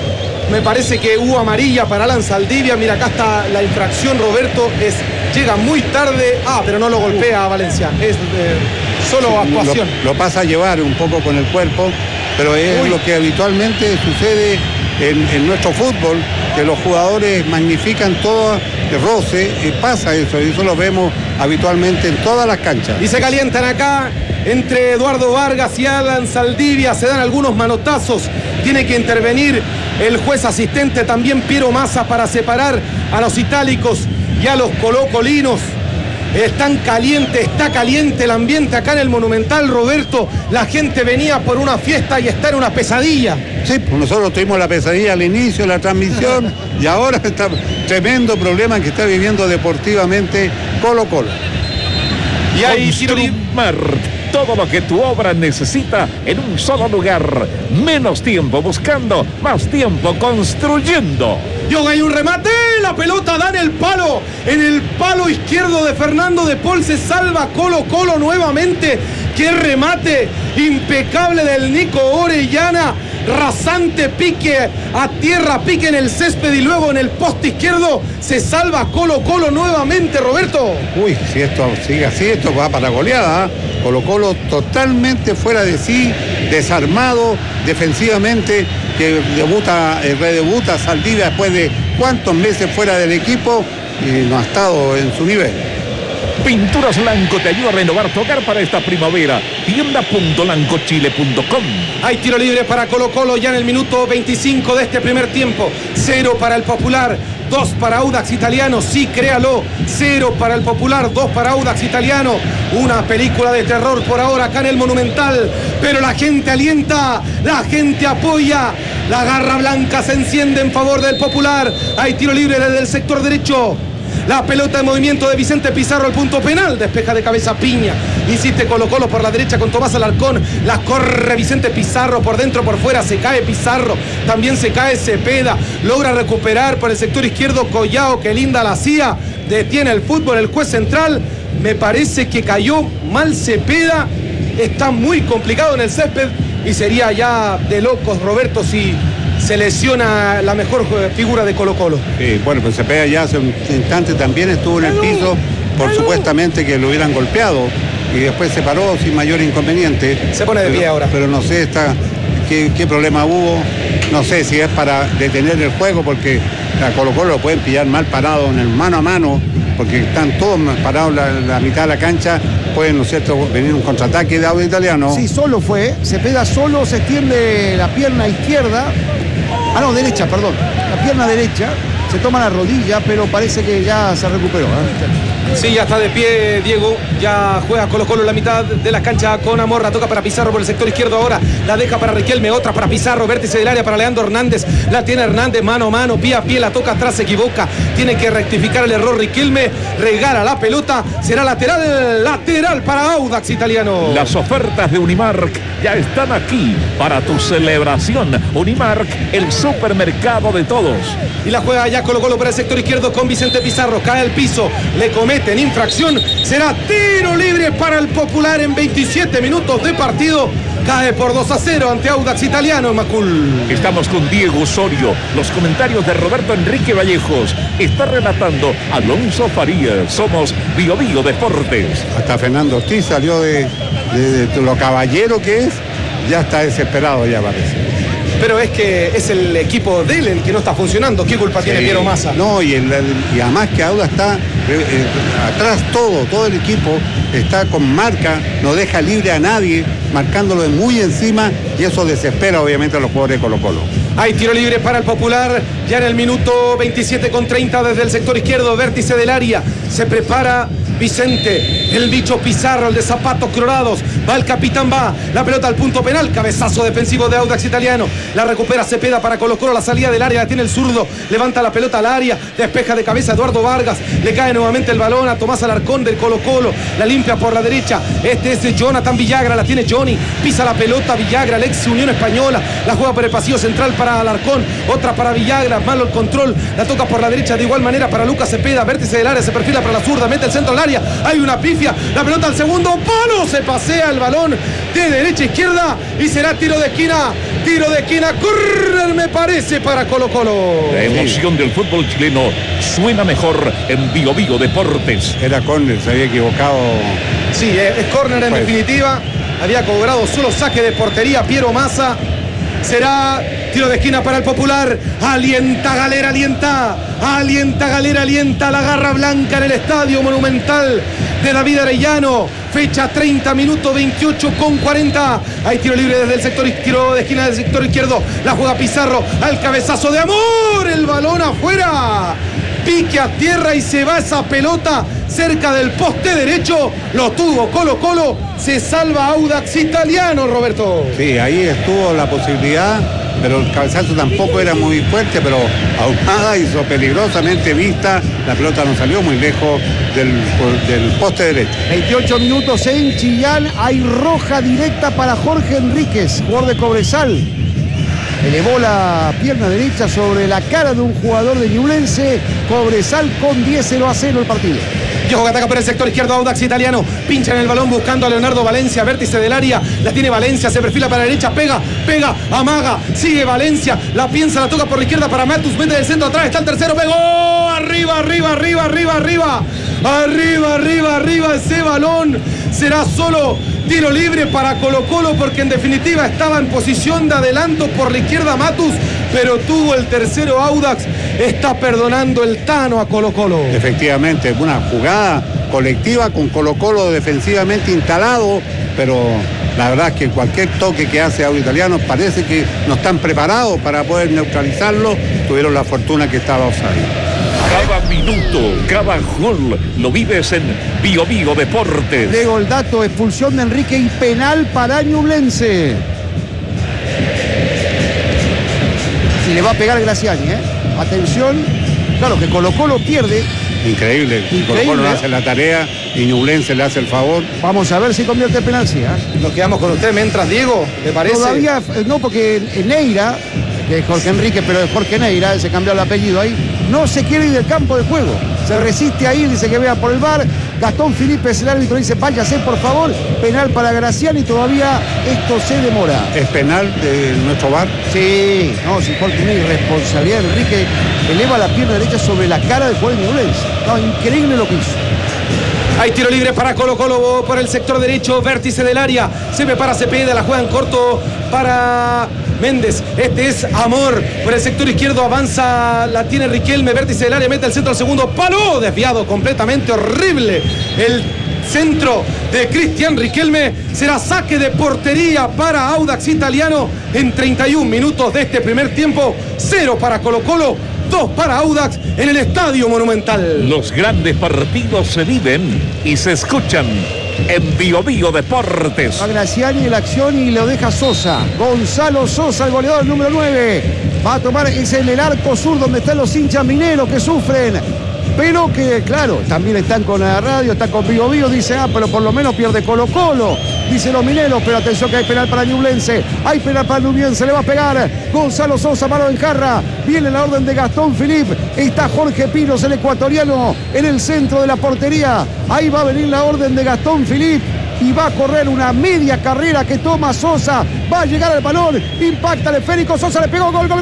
Me parece que hubo amarilla para Alan Saldivia. Mira, acá está la infracción, Roberto. Llega muy tarde. Pero no lo golpea a Valencia. Es solo actuación. Lo pasa a llevar un poco con el cuerpo, pero es lo que habitualmente sucede en nuestro fútbol, que los jugadores magnifican todo el roce, y pasa eso, y eso lo vemos habitualmente en todas las canchas. Y se calientan acá entre Eduardo Vargas y Alan Saldivia, se dan algunos manotazos, tiene que intervenir el juez asistente también Piero Massa para separar a los itálicos y a los colocolinos. Está caliente el ambiente acá en el Monumental, Roberto. La gente venía por una fiesta y está en una pesadilla. Sí, pues nosotros tuvimos la pesadilla al inicio de la transmisión y ahora está tremendo problema que está viviendo deportivamente Colo-Colo. Y ahí todo lo que tu obra necesita en un solo lugar. Menos tiempo buscando, más tiempo construyendo. Yoga, hay un remate, la pelota da en el palo izquierdo de Fernando de Paul, se salva Colo-Colo nuevamente. Qué remate impecable del Nico Orellana, rasante pique a tierra, pique en el césped y luego en el poste izquierdo, se salva Colo-Colo nuevamente, Roberto. Uy, si esto sigue así, esto va para goleada. Colo-Colo totalmente fuera de sí, desarmado defensivamente, que redebuta Saldivia después de cuántos meses fuera del equipo y no ha estado en su nivel. Pinturas Lanco te ayuda a renovar tu hogar para esta primavera. Tienda.lancochile.com. Hay tiro libre para Colo-Colo ya en el minuto 25 de este primer tiempo. 0 para el Popular, 2 para Audax Italiano. Sí, créalo. 0 para el Popular, 2 para Audax Italiano. Una película de terror por ahora acá en el Monumental. Pero la gente alienta, la gente apoya. La garra blanca se enciende en favor del Popular. Hay tiro libre desde el sector derecho. La pelota en movimiento de Vicente Pizarro al punto penal. Despeja de cabeza Piña. Insiste Colo-Colo por la derecha con Tomás Alarcón. La corre Vicente Pizarro por dentro, por fuera. Se cae Pizarro. También se cae Cepeda. Logra recuperar por el sector izquierdo Collao. Que linda la hacía. Detiene el fútbol el juez central. Me parece que cayó mal Cepeda. Está muy complicado en el césped. Y sería ya de locos, Roberto, si se lesiona la mejor figura de Colo-Colo. Bueno, pues Cepeda ya hace un instante también estuvo en el piso por supuestamente que lo hubieran golpeado y después se paró sin mayor inconveniente. Se pone de pie ahora. Pero no sé qué problema hubo. No sé si es para detener el juego porque a Colo-Colo lo pueden pillar mal parado en el mano a mano porque están todos parados la mitad de la cancha. Pueden, ¿no es cierto?, venir un contraataque de Audax Italiano. Sí, solo fue. Cepeda solo se extiende la pierna izquierda. Derecha, perdón. La pierna derecha. Se toma la rodilla, pero parece que ya se recuperó. Sí, ya está de pie Diego. Ya juega Colo-Colo en la mitad de la cancha con Amor. La toca para Pizarro por el sector izquierdo ahora. La deja para Riquelme, otra para Pizarro. Vértice del área para Leandro Hernández. La tiene Hernández mano a mano, pie a pie. La toca atrás, se equivoca. Tiene que rectificar el error Riquelme. Regala la pelota. Será lateral para Audax Italiano. Las ofertas de Unimark ya están aquí para tu celebración. Unimark, el supermercado de todos. Y la juega ya Colo-Colo para el sector izquierdo con Vicente Pizarro. Cae al piso, le cometen infracción. Será tiro libre para el Popular en 27 minutos de partido. Cae por 2-0 ante Audax Italiano, Macul. Estamos con Diego Osorio. Los comentarios de Roberto Enrique Vallejos. Está relatando Alonso Farías. Somos Bio Bio Deportes. Hasta Fernando Ortiz salió de lo caballero que es. Ya está desesperado, ya parece. Pero es que es el equipo de él el que no está funcionando. ¿Qué culpa tiene Piero Massa? No, y además que Audax está atrás todo el equipo está con marca, no deja libre a nadie, marcándolo de muy encima y eso desespera obviamente a los jugadores de Colo-Colo. Hay tiro libre para el Popular, ya en el minuto 27:30 desde el sector izquierdo, vértice del área. Se prepara Vicente, el bicho Pizarro, el de zapatos colorados. Va el capitán, va la pelota al punto penal. Cabezazo defensivo de Audax Italiano. La recupera Cepeda para Colo-Colo. La salida del área la tiene el zurdo. Levanta la pelota al área. Despeja de cabeza Eduardo Vargas. Le cae nuevamente el balón a Tomás Alarcón del Colo-Colo. La limpia por la derecha. Este es de Jonathan Villagra. La tiene Johnny. Pisa la pelota Villagra, el ex Unión Española. La juega por el pasillo central para Alarcón. Otra para Villagra. Malo el control. La toca por la derecha de igual manera para Lucas Cepeda. Vértice del área. Se perfila para la zurda. Mete el centro al área. Hay una pifia. La pelota al segundo palo. Se pasea el balón de derecha a izquierda y será tiro de esquina Tiro de esquina, córner me parece para Colo Colo. La emoción del fútbol chileno suena mejor en Bio Bio Deportes. Era córner, se había equivocado. Sí, es córner en definitiva. Había cobrado solo saque de portería Piero Massa. Será tiro de esquina para el Popular. Alienta Galera, alienta. Alienta Galera, alienta la garra blanca en el Estadio Monumental de David Arellano. Fecha 30 minutos 28:40. Hay tiro libre desde el sector, tiro de esquina del sector izquierdo. La juega Pizarro al cabezazo de Amor. El balón afuera. Pique a tierra y se va esa pelota cerca del poste derecho. Lo tuvo Colo Colo. Se salva Audax Italiano, Roberto. Sí, ahí estuvo la posibilidad, pero el cabezazo tampoco era muy fuerte, pero Ahumada hizo peligrosamente vista. La pelota no salió muy lejos del poste derecho. 28 minutos en Chillán. Hay roja directa para Jorge Enríquez, jugador de Cobresal. Elevó la pierna derecha sobre la cara de un jugador de Ñublense. Cobresal con 10-0 el partido. Yojo que ataca por el sector izquierdo, Audax Italiano. Pincha en el balón buscando a Leonardo Valencia, vértice del área. La tiene Valencia, se perfila para la derecha, pega, amaga. Sigue Valencia, la piensa, la toca por la izquierda para Matus. Mete del centro atrás, está el tercero, pegó. Arriba ese balón. Será solo tiro libre para Colo Colo porque en definitiva estaba en posición de adelanto por la izquierda Matus, pero tuvo el tercero Audax. Está perdonando el Tano a Colo Colo. Efectivamente, una jugada colectiva con Colo Colo defensivamente instalado, pero la verdad es que cualquier toque que hace Audax Italiano parece que no están preparados para poder neutralizarlo. Tuvieron la fortuna que estaba offside. Cada minuto, cada gol lo vives en Bio Bio Deportes. Llegó el dato, expulsión de Enrique y penal para Ñublense. Y le va a pegar Graciani, Atención, claro que Colo Colo pierde. Increíble. Colo Colo no hace la tarea y Ñublense le hace el favor. Vamos a ver si convierte el penal, sí. Nos quedamos con usted mientras, Diego, ¿te parece? Todavía no, porque Neira, que es Jorge Enrique, pero es Jorge Neira, se cambió el apellido ahí, no se quiere ir del campo de juego. Se resiste a ir, dice que vea por el VAR. Gastón Felipe es el árbitro, dice váyase por favor. Penal para Graciani, todavía esto se demora. ¿Es penal de nuestro VAR? Sí, no, si Jorge tiene irresponsabilidad. Enrique eleva la pierna derecha sobre la cara del jugador de Ñublense. No, increíble lo que hizo. Hay tiro libre para Colo Colo por el sector derecho, vértice del área. Se prepara Cepeda, la juega en corto para Méndez. Este es Amor. Por el sector izquierdo avanza, la tiene Riquelme, vértice del área, mete el centro al segundo palo. Desviado completamente, horrible. El centro de Cristian Riquelme. Será saque de portería para Audax Italiano en 31 minutos de este primer tiempo. 0 para Colo Colo, 2 para Audax en el Estadio Monumental. Los grandes partidos se viven y se escuchan en Bio Bio Deportes. A Graciani la acción y lo deja Sosa. Gonzalo Sosa, el goleador número 9. Va a tomar, es en el arco sur donde están los hinchas mineros que sufren. Pero que, claro, también están con la radio, están con Bio Bio, dice, pero por lo menos pierde Colo Colo, dice los mineros, pero atención que hay penal para Ñublense, hay penal para Ñublense, le va a pegar Gonzalo Sosa, mano en jarra, viene la orden de Gastón Philippe, está Jorge Pinos, el ecuatoriano, en el centro de la portería, ahí va a venir la orden de Gastón Philippe, y va a correr una media carrera que toma Sosa, va a llegar al balón, impacta el esférico, Sosa le pegó, gol,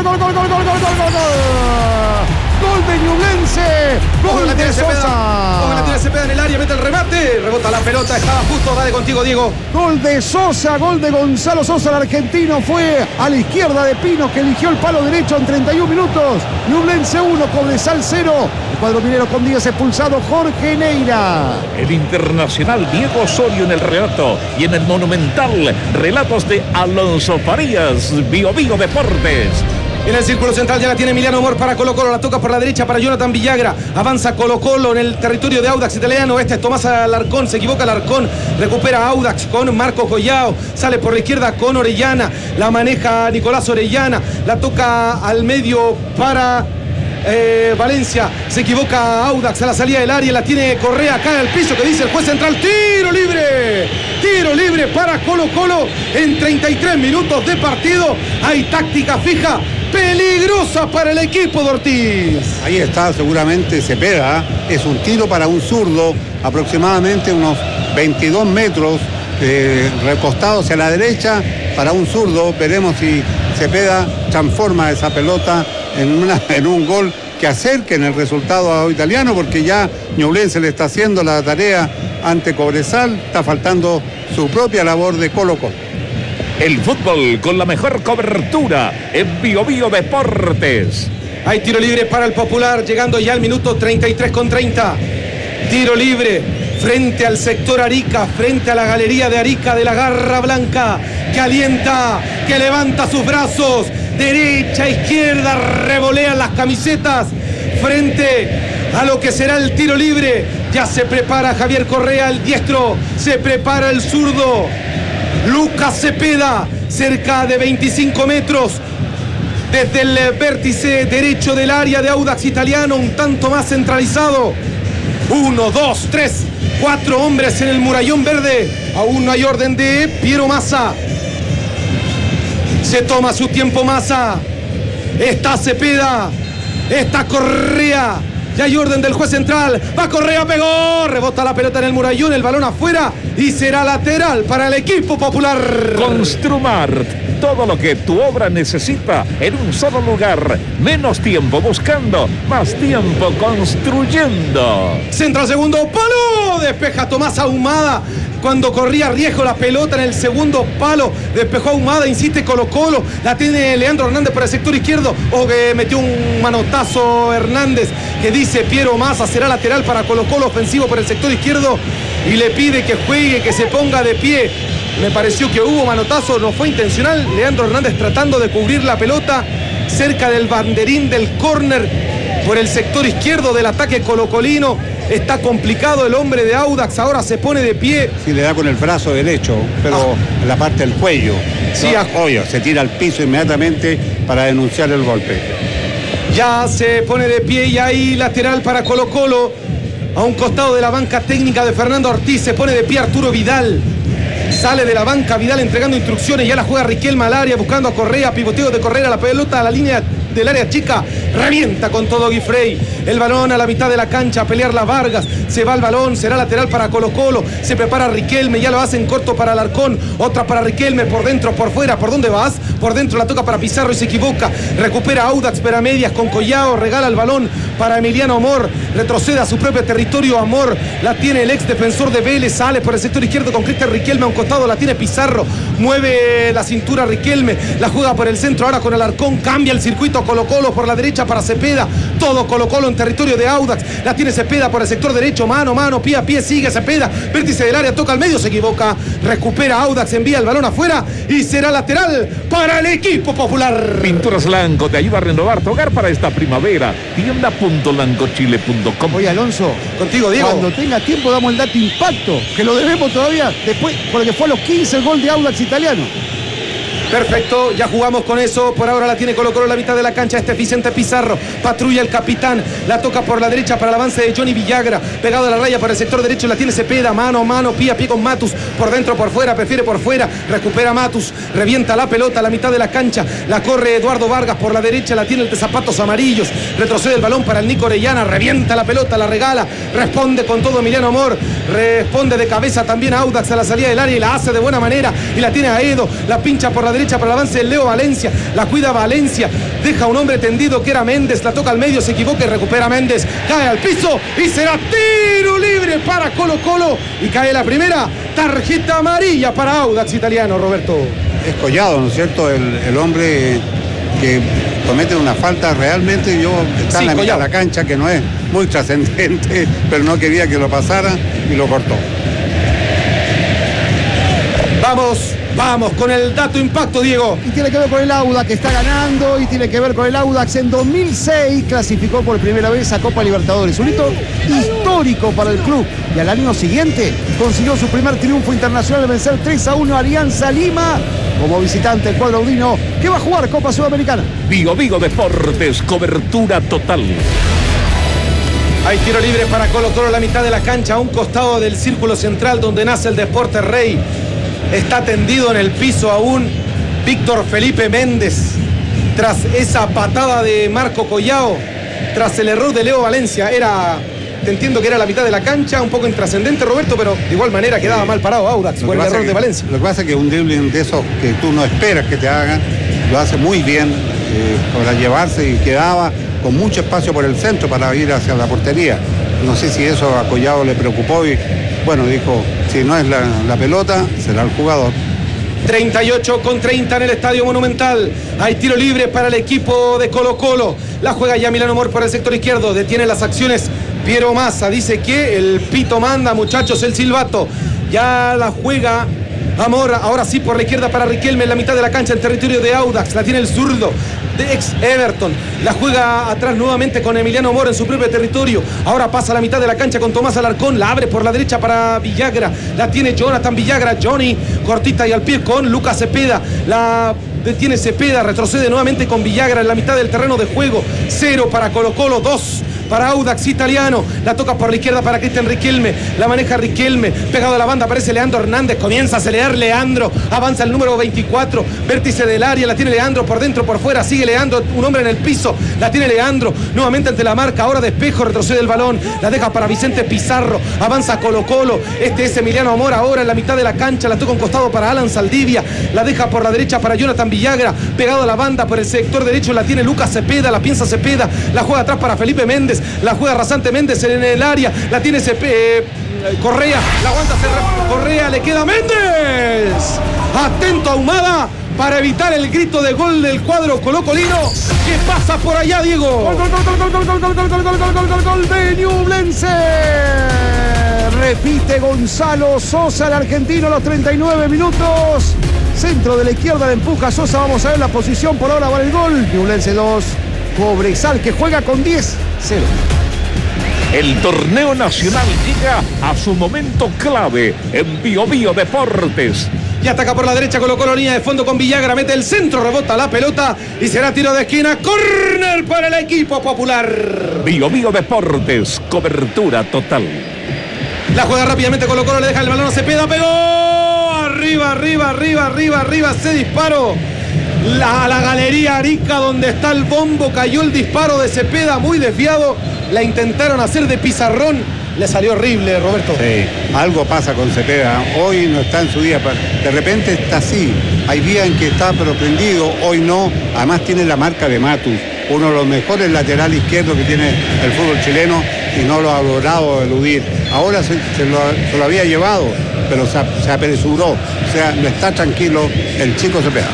gol de Ñublense, gol de Sosa. Ponga la tira Cepeda en el área, mete el remate, rebota la pelota, estaba justo, dale contigo, Diego. Gol de Sosa, gol de Gonzalo Sosa, el argentino fue a la izquierda de Pinos que eligió el palo derecho en 31 minutos. Ñublense 1, Cobresal 0. El cuadro minero con 10 expulsado Jorge Neira. El internacional Diego Osorio en el relato y en el Monumental, relatos de Alonso Farías, Bio Bio Deportes. En el círculo central ya la tiene Emiliano Amor para Colo Colo, la toca por la derecha para Jonathan Villagra, avanza Colo Colo en el territorio de Audax Italiano, este es Tomás Alarcón, se equivoca Alarcón, recupera Audax con Marco Collao, sale por la izquierda con Orellana, la maneja Nicolás Orellana, la toca al medio para Valencia, se equivoca Audax a la salida del área, la tiene Correa, cae al piso, que dice el juez central, tiro libre para Colo Colo en 33 minutos de partido, hay táctica fija, peligrosa para el equipo de Ortiz. Ahí está seguramente Cepeda, es un tiro para un zurdo, aproximadamente unos 22 metros, recostado hacia la derecha para un zurdo. Veremos si Cepeda transforma esa pelota en un gol que acerque en el resultado a Italiano, porque ya Ñublense le está haciendo la tarea ante Cobresal. Está faltando su propia labor de Colo-Colo. El fútbol con la mejor cobertura en Bio Bio Deportes. Hay tiro libre para el Popular, llegando ya al minuto 33:30. Tiro libre frente al sector Arica, frente a la galería de Arica de la Garra Blanca, que alienta, que levanta sus brazos, derecha, izquierda, revolean las camisetas frente a lo que será el tiro libre. Ya se prepara Javier Correa, el diestro, se prepara el zurdo Lucas Cepeda, cerca de 25 metros desde el vértice derecho del área de Audax Italiano, un tanto más centralizado. 1, 2, 3, 4 hombres en el murallón verde. Aún no hay orden de Piero Massa. Se toma su tiempo Massa. Está Cepeda. Está Correa. Ya hay orden del juez central. Va Correa, pegó. Rebota la pelota en el murallón. El balón afuera. Y será lateral para el equipo Popular. Construmart. Todo lo que tu obra necesita en un solo lugar. Menos tiempo buscando, más tiempo construyendo. Centra segundo palo. Despeja Tomás Ahumada. Cuando corría Riesgo la pelota en el segundo palo. Despejó Ahumada, insiste Colo-Colo. La tiene Leandro Hernández por el sector izquierdo. O que metió un manotazo Hernández, que dice Piero Massa. Será lateral para Colo-Colo, ofensivo por el sector izquierdo. Y le pide que juegue, que se ponga de pie. Me pareció que hubo manotazo, no fue intencional. Leandro Hernández tratando de cubrir la pelota cerca del banderín del córner por el sector izquierdo del ataque colocolino. Está complicado el hombre de Audax, ahora se pone de pie. Sí, le da con el brazo derecho, pero en la parte del cuello. Sí, obvio, se tira al piso inmediatamente para denunciar el golpe. Ya se pone de pie y ahí lateral para Colo-Colo. A un costado de la banca técnica de Fernando Ortiz se pone de pie Arturo Vidal. Sale de la banca Vidal entregando instrucciones, ya la juega Riquelme al área buscando a Correa, pivoteo de Correa, la pelota a la línea del área chica, revienta con todo Guifrey, el balón a la mitad de la cancha, a pelear las Vargas, se va el balón, será lateral para Colo-Colo, se prepara Riquelme, ya lo hacen corto para Alarcón, otra para Riquelme, por dentro, por fuera, ¿por dónde vas? Por dentro la toca para Pizarro y se equivoca, recupera Audax, pero a medias con Collao, regala el balón para Emiliano Amor, retrocede a su propio territorio Amor, la tiene el ex defensor de Vélez, sale por el sector izquierdo con Cristian Riquelme, a un costado la tiene Pizarro, mueve la cintura Riquelme, la juega por el centro, ahora con Alarcón, cambia el circuito Colo-Colo por la derecha para Cepeda, todo Colo-Colo en territorio de Audax, la tiene Cepeda por el sector derecho, mano, pie a pie, sigue Cepeda, vértice del área, toca al medio, se equivoca, recupera Audax, envía el balón afuera y será lateral para el equipo Popular. Pinturas Lanco te ayuda a renovar tu hogar para esta primavera. Tienda.lancochile.com. Oye, Alonso, Contigo, Diego. cuando tenga tiempo damos el dato impacto, que lo debemos todavía después, porque fue a los 15 el gol de Audax Italiano. Perfecto, ya jugamos con eso. Por ahora la tiene Colo-Colo en la mitad de la cancha. Vicente Pizarro, patrulla el capitán. La toca por la derecha para el avance de Johnny Villagra. Pegado a la raya por el sector derecho. La tiene Cepeda, mano, pie a pie con Matus. Por dentro, por fuera, prefiere por fuera. Recupera Matus, revienta la pelota a la mitad de la cancha. La corre Eduardo Vargas por la derecha. La tiene el de zapatos amarillos. Retrocede el balón para el Nico Orellana. Revienta la pelota, la regala. Responde con todo Emiliano Amor. Responde de cabeza también a Audax a la salida del área y la hace de buena manera. Y la tiene a Edo. La pincha por la derecha para el avance de Leo Valencia, la cuida Valencia, deja un hombre tendido que era Méndez, la toca al medio, se equivoca y recupera Méndez, cae al piso y será tiro libre para Colo-Colo y cae la primera tarjeta amarilla para Audax Italiano, Roberto. Es Collado, ¿no es cierto? El hombre que comete una falta realmente, está en la mitad de la cancha, que no es muy trascendente, pero no quería que lo pasara y lo cortó. Vamos con el dato impacto, Diego. Y tiene que ver con el Audax que está ganando, y tiene que ver con el Audax en 2006 clasificó por primera vez a Copa Libertadores, un hito histórico para el club, y al año siguiente consiguió su primer triunfo internacional al vencer 3-1 a Alianza Lima como visitante el cuadro audino que va a jugar Copa Sudamericana. Bio Bio Deportes, cobertura total. Hay tiro libre para Colo-Colo en la mitad de la cancha, a un costado del círculo central donde nace el Deportes Rey. Está tendido en el piso aún Víctor Felipe Méndez. Tras esa patada de Marco Collao, tras el error de Leo Valencia, era te entiendo que era la mitad de la cancha, un poco intrascendente, Roberto, pero de igual manera quedaba mal parado Audax por el error de Valencia. Lo que pasa es que un dribbling de esos que tú no esperas que te hagan, lo hace muy bien para llevarse y quedaba con mucho espacio por el centro para ir hacia la portería. No sé si eso a Collado le preocupó y bueno, dijo, si no es la pelota, será el jugador. 38-30 en el Estadio Monumental. Hay tiro libre para el equipo de Colo-Colo. La juega ya Milano Amor por el sector izquierdo. Detiene las acciones Piero Massa. Dice que el pito manda, muchachos, el silbato. Ya la juega Amor, ahora sí por la izquierda para Riquelme en la mitad de la cancha en territorio de Audax. La tiene el zurdo de ex Everton. La juega atrás nuevamente con Emiliano Mora en su propio territorio. Ahora pasa a la mitad de la cancha con Tomás Alarcón. La abre por la derecha para Villagra. La tiene Jonathan Villagra. Johnny cortita y al pie con Lucas Cepeda. La detiene Cepeda. Retrocede nuevamente con Villagra en la mitad del terreno de juego. 0 para Colo-Colo, 2 para Audax Italiano. La toca por la izquierda para Cristian Riquelme. La maneja Riquelme. Pegado a la banda aparece Leandro Hernández. Comienza a acelerar Leandro. Avanza el número 24. Vértice del área. La tiene Leandro por dentro, por fuera. Sigue Leandro. Un hombre en el piso. La tiene Leandro. Nuevamente ante la marca. Ahora despejo. Retrocede el balón. La deja para Vicente Pizarro. Avanza Colo-Colo. Este es Emiliano Amor ahora en la mitad de la cancha. La toca un costado para Alan Saldivia. La deja por la derecha para Jonathan Villagra. Pegado a la banda por el sector derecho. La tiene Lucas Cepeda. La piensa Cepeda. La juega atrás para Felipe Méndez. La juega rasante Méndez en el área. La tiene Correa. La aguanta Correa. Le queda Méndez. Atento Ahumada para evitar el grito de gol del cuadro colocolino. ¿Qué pasa por allá, Diego? Gol de Ñublense. Repite Gonzalo Sosa, el argentino, a los 39 minutos. Centro de la izquierda, le empuja Sosa. Vamos a ver la posición. Por ahora va el gol. Ñublense 2. Cobresal, que juega con 10-0. El torneo nacional llega a su momento clave en Bio Bio Deportes. Y ataca por la derecha, colocó la línea de fondo con Villagra, mete el centro, rebota la pelota y será tiro de esquina, córner para el equipo popular. Bio Bio Deportes, cobertura total. La juega rápidamente Colo-Colo, le deja el balón a Cepeda, pegó, arriba, se disparó. A la galería Arica donde está el bombo, cayó el disparo de Cepeda, muy desviado. La intentaron hacer de pizarrón, le salió horrible, Roberto. Sí, algo pasa con Cepeda, hoy no está en su día, de repente está así, hay días en que está pero prendido, hoy no, además tiene la marca de Matus, uno de los mejores laterales izquierdos que tiene el fútbol chileno y no lo ha logrado eludir. Ahora se lo había llevado, pero se apresuró, o sea, no está tranquilo el chico Cepeda.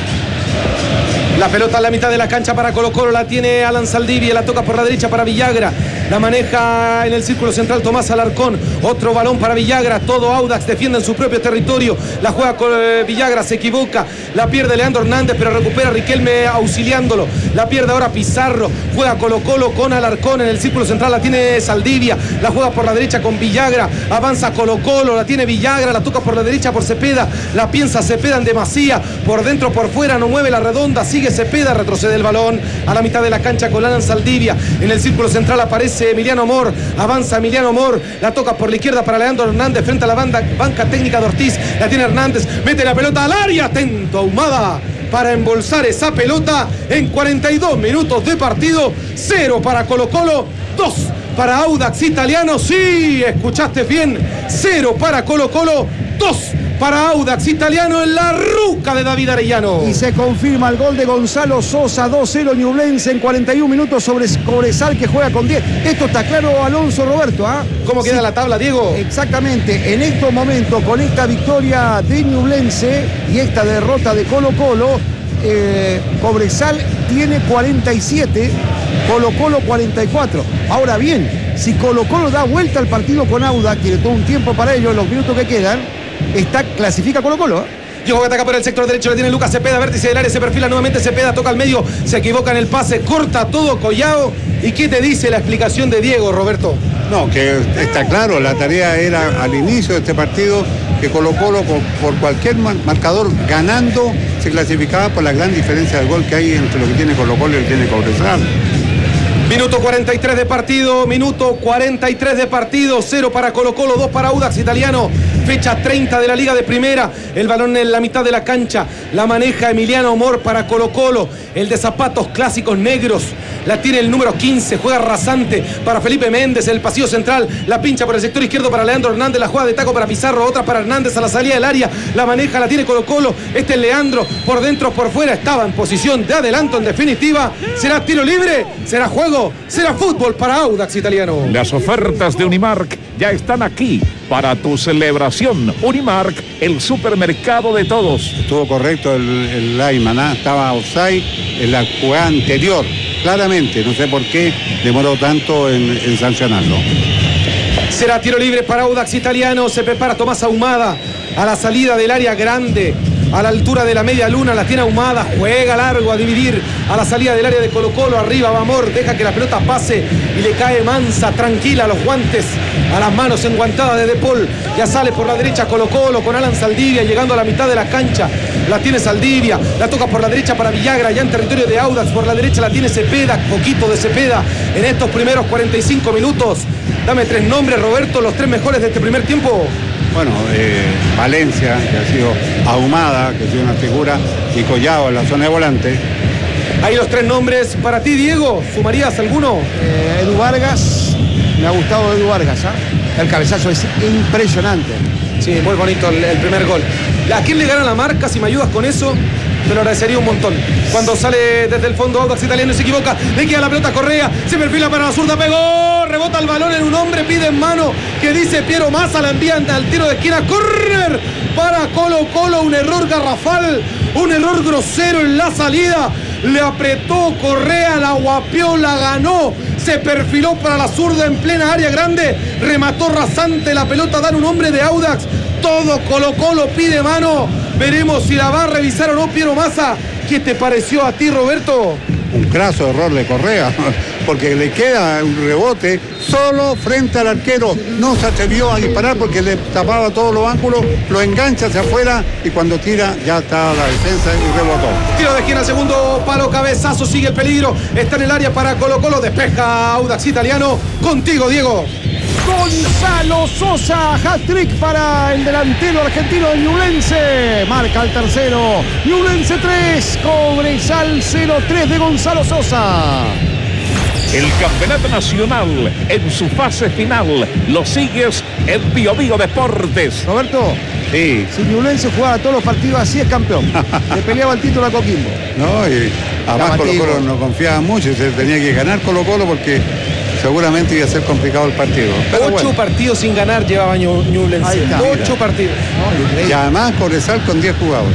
La pelota en la mitad de la cancha para Colo-Colo, la tiene Alan Saldivia, la toca por la derecha para Villagra, la maneja en el círculo central Tomás Alarcón, otro balón para Villagra, todo Audax defiende en su propio territorio, la juega con Villagra, se equivoca, la pierde Leandro Hernández, pero recupera Riquelme auxiliándolo, la pierde ahora Pizarro, juega Colo-Colo con Alarcón en el círculo central, la tiene Saldivia, la juega por la derecha con Villagra, avanza Colo-Colo, la tiene Villagra, la toca por la derecha por Cepeda, la piensa Cepeda en demasía, por dentro, por fuera, no mueve la redonda, sigue Cepeda, retrocede el balón a la mitad de la cancha con Alan Saldivia, en el círculo central aparece Emiliano Amor, avanza Emiliano Amor, la toca por la izquierda para Leandro Hernández frente a la banca técnica de Ortiz, la tiene Hernández, mete la pelota al área, atento Ahumada para embolsar esa pelota en 42 minutos de partido, 0 para Colo-Colo, 2 para Audax Italiano, sí, escuchaste bien, 0 para Colo-Colo, 2 para Audax Italiano en la ruca de David Arellano. Y se confirma el gol de Gonzalo Sosa, 2-0 Ñublense en 41 minutos sobre Cobresal, que juega con 10. Esto está claro, Alonso, Roberto, ¿ah? ¿Cómo queda la tabla, Diego? Exactamente, en estos momentos, con esta victoria de Ñublense y esta derrota de Colo-Colo, Cobresal tiene 47, Colo-Colo 44. Ahora bien, si Colo-Colo da vuelta al partido con Audax, tiene todo un tiempo para ello en los minutos que quedan, clasifica Colo-Colo, ¿eh? Llegó a atacar por el sector derecho, le tiene Lucas Cepeda, vértice del área, se perfila nuevamente Cepeda, toca al medio, se equivoca en el pase, corta todo Collao. ¿Y qué te dice la explicación de Diego, Roberto? No, que está claro, la tarea era al inicio de este partido que Colo-Colo por cualquier marcador ganando se clasificaba por la gran diferencia del gol que hay entre lo que tiene Colo-Colo y lo que tiene Cobresal. Minuto 43 de partido, 0 para Colo-Colo, 2 para Audax Italiano. fecha 30 de la Liga de Primera. El balón en la mitad de la cancha. La maneja Emiliano Amor para Colo Colo. El de zapatos clásicos negros. La tiene el número 15. Juega rasante para Felipe Méndez en el pasillo central. La pincha por el sector izquierdo para Leandro Hernández. La juega de taco para Pizarro. Otra para Hernández a la salida del área. La maneja, la tiene Colo Colo. Este es Leandro. Por dentro, por fuera. Estaba en posición de adelanto en definitiva. ¿Será tiro libre? ¿Será juego? ¿Será fútbol para Audax Italiano? Las ofertas de Unimark ya están aquí para tu celebración. Unimark, el supermercado de todos. Estuvo correcto el lineman, ¿ah? Estaba offside en la jugada anterior, claramente. No sé por qué demoró tanto en sancionarlo. Será tiro libre para Audax Italiano. Se prepara Tomás Ahumada a la salida del área grande. A la altura de la media luna, la tiene Ahumada, juega largo a dividir a la salida del área de Colo Colo, arriba va Amor, deja que la pelota pase y le cae mansa, tranquila, los guantes a las manos enguantadas de De Paul, ya sale por la derecha Colo Colo con Alan Saldivia llegando a la mitad de la cancha, la tiene Saldivia, la toca por la derecha para Villagra, ya en territorio de Audax, por la derecha la tiene Cepeda, poquito de Cepeda en estos primeros 45 minutos. Dame 3 nombres, Roberto, los 3 mejores de este primer tiempo. Bueno, Valencia, que ha sido Ahumada, que ha sido una figura, y Collado en la zona de volante. Ahí los 3 nombres para ti, Diego. ¿Sumarías alguno? Edu Vargas, me ha gustado Edu Vargas, ¿eh? El cabezazo es impresionante. Sí, muy bonito el primer gol. ¿A quién le gana la marca? Si me ayudas con eso, te lo agradecería un montón. Cuando sale desde el fondo Audax Italiano y se equivoca, le queda la pelota a Correa, se perfila para la zurda, pegó, rebota el balón en un hombre, pide en mano, que dice Piero Massa, la envían al tiro de esquina, corner para Colo Colo, un error garrafal, un error grosero en la salida, le apretó Correa, la guapió, la ganó, se perfiló para la zurda en plena área grande, remató rasante la pelota, dan un hombre de Audax, todo Colo Colo pide mano, veremos si la va a revisar o no Piero Massa. ¿Qué te pareció a ti, Roberto? Un craso error de Correa, porque le queda un rebote solo frente al arquero. No se atrevió a disparar porque le tapaba todos los ángulos, lo engancha hacia afuera y cuando tira ya está la defensa y rebotó. Tiro de esquina, segundo palo, cabezazo, sigue el peligro. Está en el área para Colo Colo, despeja Audax Italiano. Contigo, Diego. Gonzalo Sosa, hat-trick para el delantero argentino de Ñublense. Marca el tercero. Ñublense 3, Cobresal 0-3 de Gonzalo Sosa. El campeonato nacional en su fase final lo sigues en Bio Bio Deportes. Roberto, Sí. si Ñublense jugaba todos los partidos así es campeón. Le peleaba el título a Coquimbo. No, y además Colo Colo no confiaba mucho y se tenía que ganar Colo Colo porque seguramente iba a ser complicado el partido. Pero 8 bueno. partidos sin ganar llevaba Ñublense. Ahí está. 8 partidos. Y además Cobresal con 10 jugadores.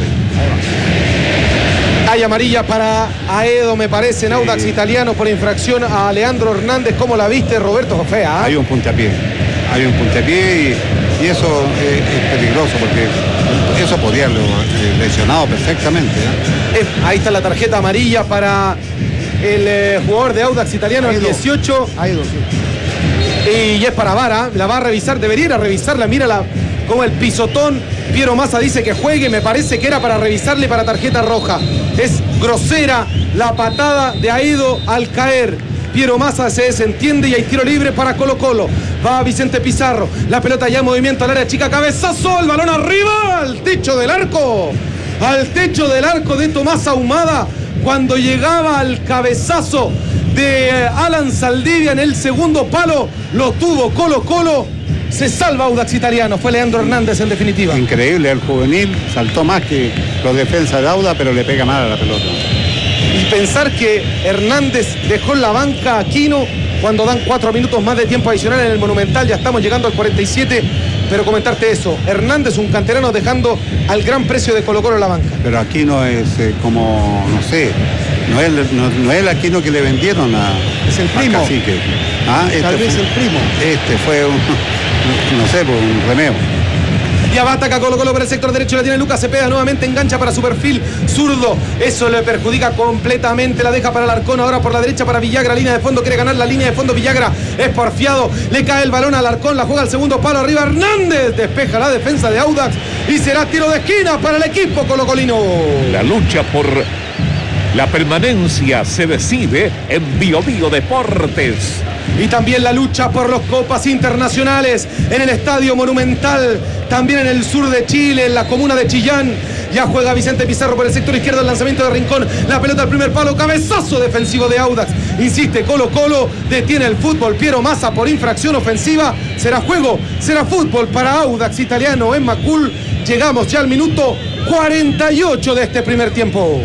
Hay amarilla para Aedo, me parece, en Audax Italiano por infracción a Leandro Hernández. ¿Cómo la viste, Roberto? Fea, ¿eh? Hay un puntapié. Hay un puntapié y eso es peligroso porque eso podría haberlo lesionado perfectamente. Ahí está la tarjeta amarilla para el jugador de Audax Italiano, el 18. Hay dos, sí. Y es para Vara, la va a revisar, debería ir a revisarla, mírala como el pisotón. Piero Massa dice que juegue, me parece que era para revisarle para tarjeta roja. Es grosera la patada de Aedo al caer. Piero Massa se desentiende y hay tiro libre para Colo Colo. Va Vicente Pizarro, la pelota ya en movimiento al área chica, cabezazo, el balón arriba, al techo del arco. Al techo del arco de Tomás Ahumada, cuando llegaba al cabezazo de Alan Saldivia en el segundo palo, lo tuvo Colo Colo. Se salva Audax Italiano, fue Leandro Hernández en definitiva. Increíble, el juvenil saltó más que los defensas de Audax, pero le pega mal a la pelota. Y pensar que Hernández dejó en la banca a Aquino cuando dan 4 minutos más de tiempo adicional en el Monumental, ya estamos llegando al 47, pero comentarte eso, Hernández, un canterano, dejando al gran precio de Colo Colo en la banca. Pero Aquino es como, no sé, no es el Aquino que le vendieron a... Es el primo. Cacique. Ah, Tal vez el primo. Este fue un, no sé, pues un remeo. Ya va, ataca Colo Colo por el sector derecho, la tiene Lucas Cepeda, nuevamente engancha para su perfil zurdo, eso le perjudica completamente, la deja para Alarcón, ahora por la derecha para Villagra, línea de fondo, quiere ganar la línea de fondo, Villagra es porfiado, le cae el balón a Alarcón, la juega al segundo palo, arriba Hernández, despeja la defensa de Audax y será tiro de esquina para el equipo colocolino. La lucha por la permanencia se decide en Bio Bio Deportes. y también la lucha por las copas internacionales en el Estadio Monumental, también en el sur de Chile, en la comuna de Chillán. Ya juega Vicente Pizarro por el sector izquierdo, el lanzamiento de Rincón, la pelota al primer palo, cabezazo defensivo de Audax. Insiste Colo-Colo, detiene el fútbol Piero Massa por infracción ofensiva. Será juego, será fútbol para Audax Italiano en Macul. Llegamos ya al minuto 48 de este primer tiempo.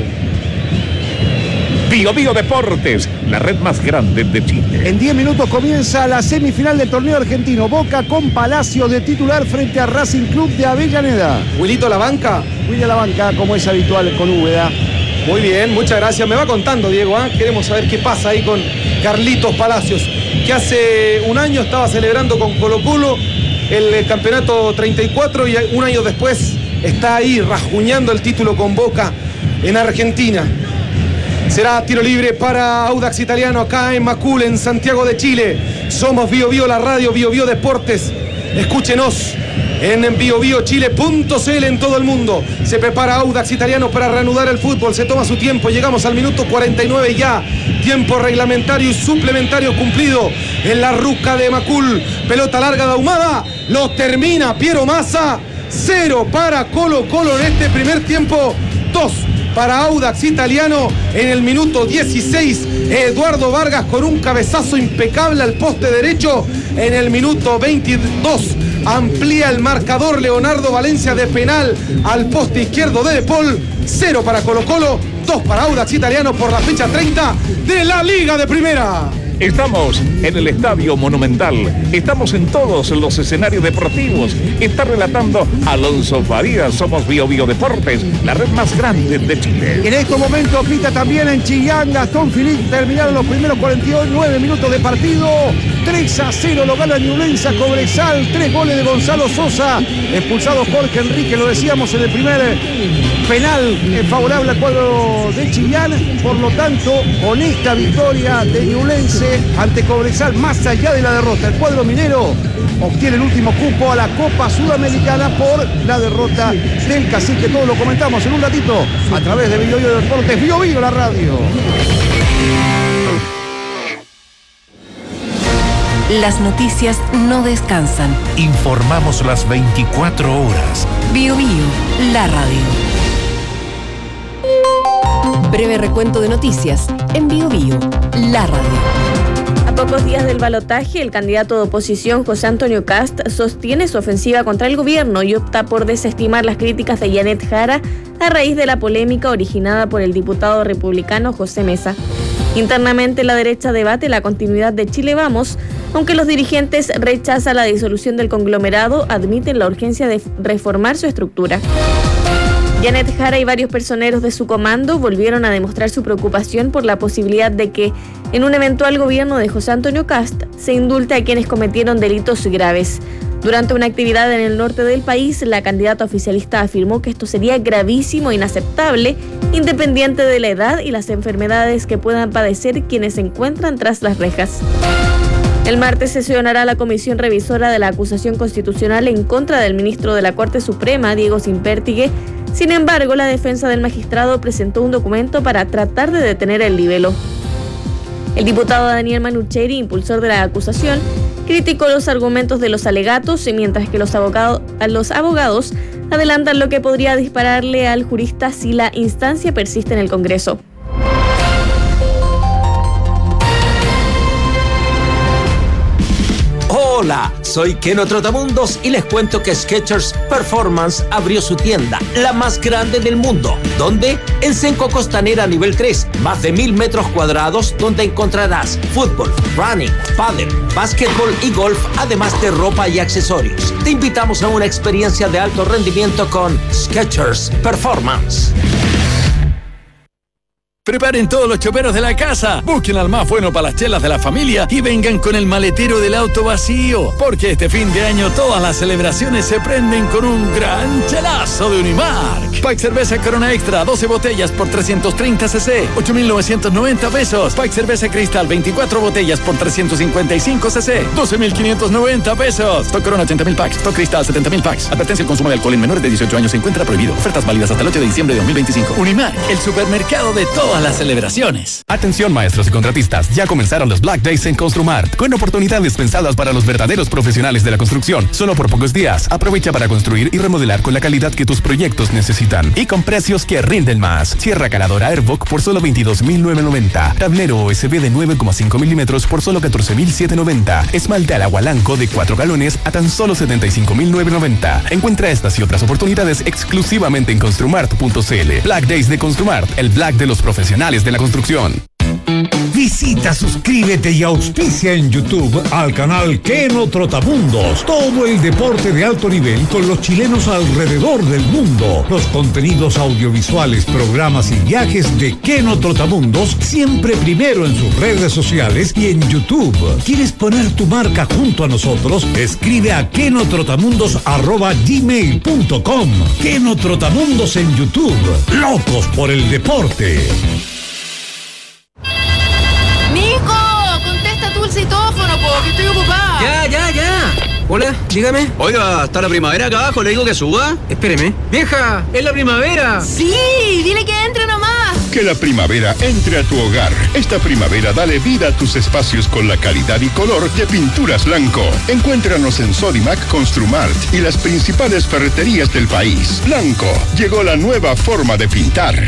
Bio Bio Deportes, la red más grande de Chile. En 10 minutos comienza la semifinal del torneo argentino. Boca con Palacio de titular frente a Racing Club de Avellaneda. Wilito, la banca. William la banca, como es habitual con Úbeda. Muy bien, muchas gracias. Me va contando, Diego. Queremos saber qué pasa ahí con Carlitos Palacios, que hace un año estaba celebrando con Colo-Colo el campeonato 34 y un año después está ahí rasguñando el título con Boca en Argentina. Será tiro libre para Audax Italiano acá en Macul, en Santiago de Chile. Somos Bio Bio, la radio Bio Bio Deportes. Escúchenos en biobiochile.cl en todo el mundo. Se prepara Audax Italiano para reanudar el fútbol. Se toma su tiempo. Llegamos al minuto 49 ya. Tiempo reglamentario y suplementario cumplido en la ruca de Macul. Pelota larga de Ahumada. Lo termina Piero Massa. 0 para Colo-Colo en este primer tiempo. 2 para Audax Italiano en el minuto 16. Eduardo Vargas con un cabezazo impecable al poste derecho. En el minuto 22 amplía el marcador Leonardo Valencia de penal al poste izquierdo de Paul. 0 para Colo-Colo, 2 para Audax Italiano por la fecha 30 de la Liga de Primera. Estamos en el Estadio Monumental. Estamos en todos los escenarios deportivos. Está relatando Alonso Farías. Somos Bio Bio Deportes, la red más grande de Chile. En estos momentos pita también en Chillán Gastón Philippe. Terminaron los primeros 49 minutos de partido. 3-0 lo gana Ñublense a Cobresal. 3 goles de Gonzalo Sosa. Expulsado Jorge Enrique, lo decíamos en el primer penal favorable al cuadro de Chillán. Por lo tanto, con esta victoria de Ñublense ante Cobresal, más allá de la derrota, el cuadro minero obtiene el último cupo a la Copa Sudamericana por la derrota del Cacique. Todo lo comentamos en un ratito a través de Bio Bio Deportes, Bio Bio la radio. Las noticias no descansan. Informamos las 24 horas. Bio Bio, la radio. Breve recuento de noticias en Bio Bio, la radio. A pocos días del balotaje, el candidato de oposición José Antonio Kast sostiene su ofensiva contra el gobierno y opta por desestimar las críticas de Janet Jara a raíz de la polémica originada por el diputado republicano José Mesa. Internamente, la derecha debate la continuidad de Chile Vamos, aunque los dirigentes rechazan la disolución del conglomerado, admiten la urgencia de reformar su estructura. Janet Jara y varios personeros de su comando volvieron a demostrar su preocupación por la posibilidad de que, en un eventual gobierno de José Antonio Kast, se indulte a quienes cometieron delitos graves. Durante una actividad en el norte del país, la candidata oficialista afirmó que esto sería gravísimo e inaceptable, independiente de la edad y las enfermedades que puedan padecer quienes se encuentran tras las rejas. El martes sesionará la comisión revisora de la acusación constitucional en contra del ministro de la Corte Suprema, Diego Simpértigue. Sin embargo, la defensa del magistrado presentó un documento para tratar de detener el libelo. El diputado Daniel Manucheri, impulsor de la acusación, criticó los argumentos de los alegatos, mientras que los abogados adelantan lo que podría dispararle al jurista si la instancia persiste en el Congreso. Hola, soy Keno Trotamundos y les cuento que Skechers Performance abrió su tienda, la más grande del mundo. ¿Dónde? En Senco Costanera nivel 3, más de 1000 metros cuadrados, donde encontrarás fútbol, running, pádel, básquetbol y golf, además de ropa y accesorios. Te invitamos a una experiencia de alto rendimiento con Skechers Performance. Preparen todos los choperos de la casa, busquen al más bueno para las chelas de la familia y vengan con el maletero del auto vacío, porque este fin de año todas las celebraciones se prenden con un gran chelazo de Unimark. Pack cerveza Corona Extra, 12 botellas por 330 cc, 8.990 pesos. Pack cerveza Cristal, 24 botellas por 355 cc, 12.590 pesos. Stock Corona, 80.000 packs. Stock Cristal, 70.000 packs. Advertencia: el consumo de alcohol en menores de 18 años se encuentra prohibido. Ofertas válidas hasta el 8 de diciembre de 2025. Unimark, el supermercado de todas todas las celebraciones. Atención maestros y contratistas, ya comenzaron los Black Days en Construmart, con oportunidades pensadas para los verdaderos profesionales de la construcción. Solo por pocos días, aprovecha para construir y remodelar con la calidad que tus proyectos necesitan y con precios que rinden más. Sierra caladora Airbook por solo 22.990, tablero OSB de 9,5 milímetros por solo 14.790, esmalte al agua Lanco de 4 galones a tan solo 75.990. Encuentra estas y otras oportunidades exclusivamente en construmart.cl. Black Days de Construmart, el Black de los profesionales de la construcción. Visita, suscríbete y auspicia en YouTube al canal Keno Trotamundos. Todo el deporte de alto nivel con los chilenos alrededor del mundo. Los contenidos audiovisuales, programas y viajes de Keno Trotamundos siempre primero en sus redes sociales y en YouTube. ¿Quieres poner tu marca junto a nosotros? Escribe a kenotrotamundos@gmail.com. Keno Trotamundos en YouTube. Locos por el deporte. ¡Nico! Contesta tú el citófono, que estoy ocupada. Ya. Hola, dígame. Oiga, ¿está la primavera acá abajo? ¿Le digo que suba? Espéreme. ¡Vieja! ¡Es la primavera! Sí, dile que entre nomás. Que la primavera entre a tu hogar. Esta primavera dale vida a tus espacios con la calidad y color de Pinturas Blanco. Encuéntranos en Sodimac, Construmart y las principales ferreterías del país. Blanco, llegó la nueva forma de pintar.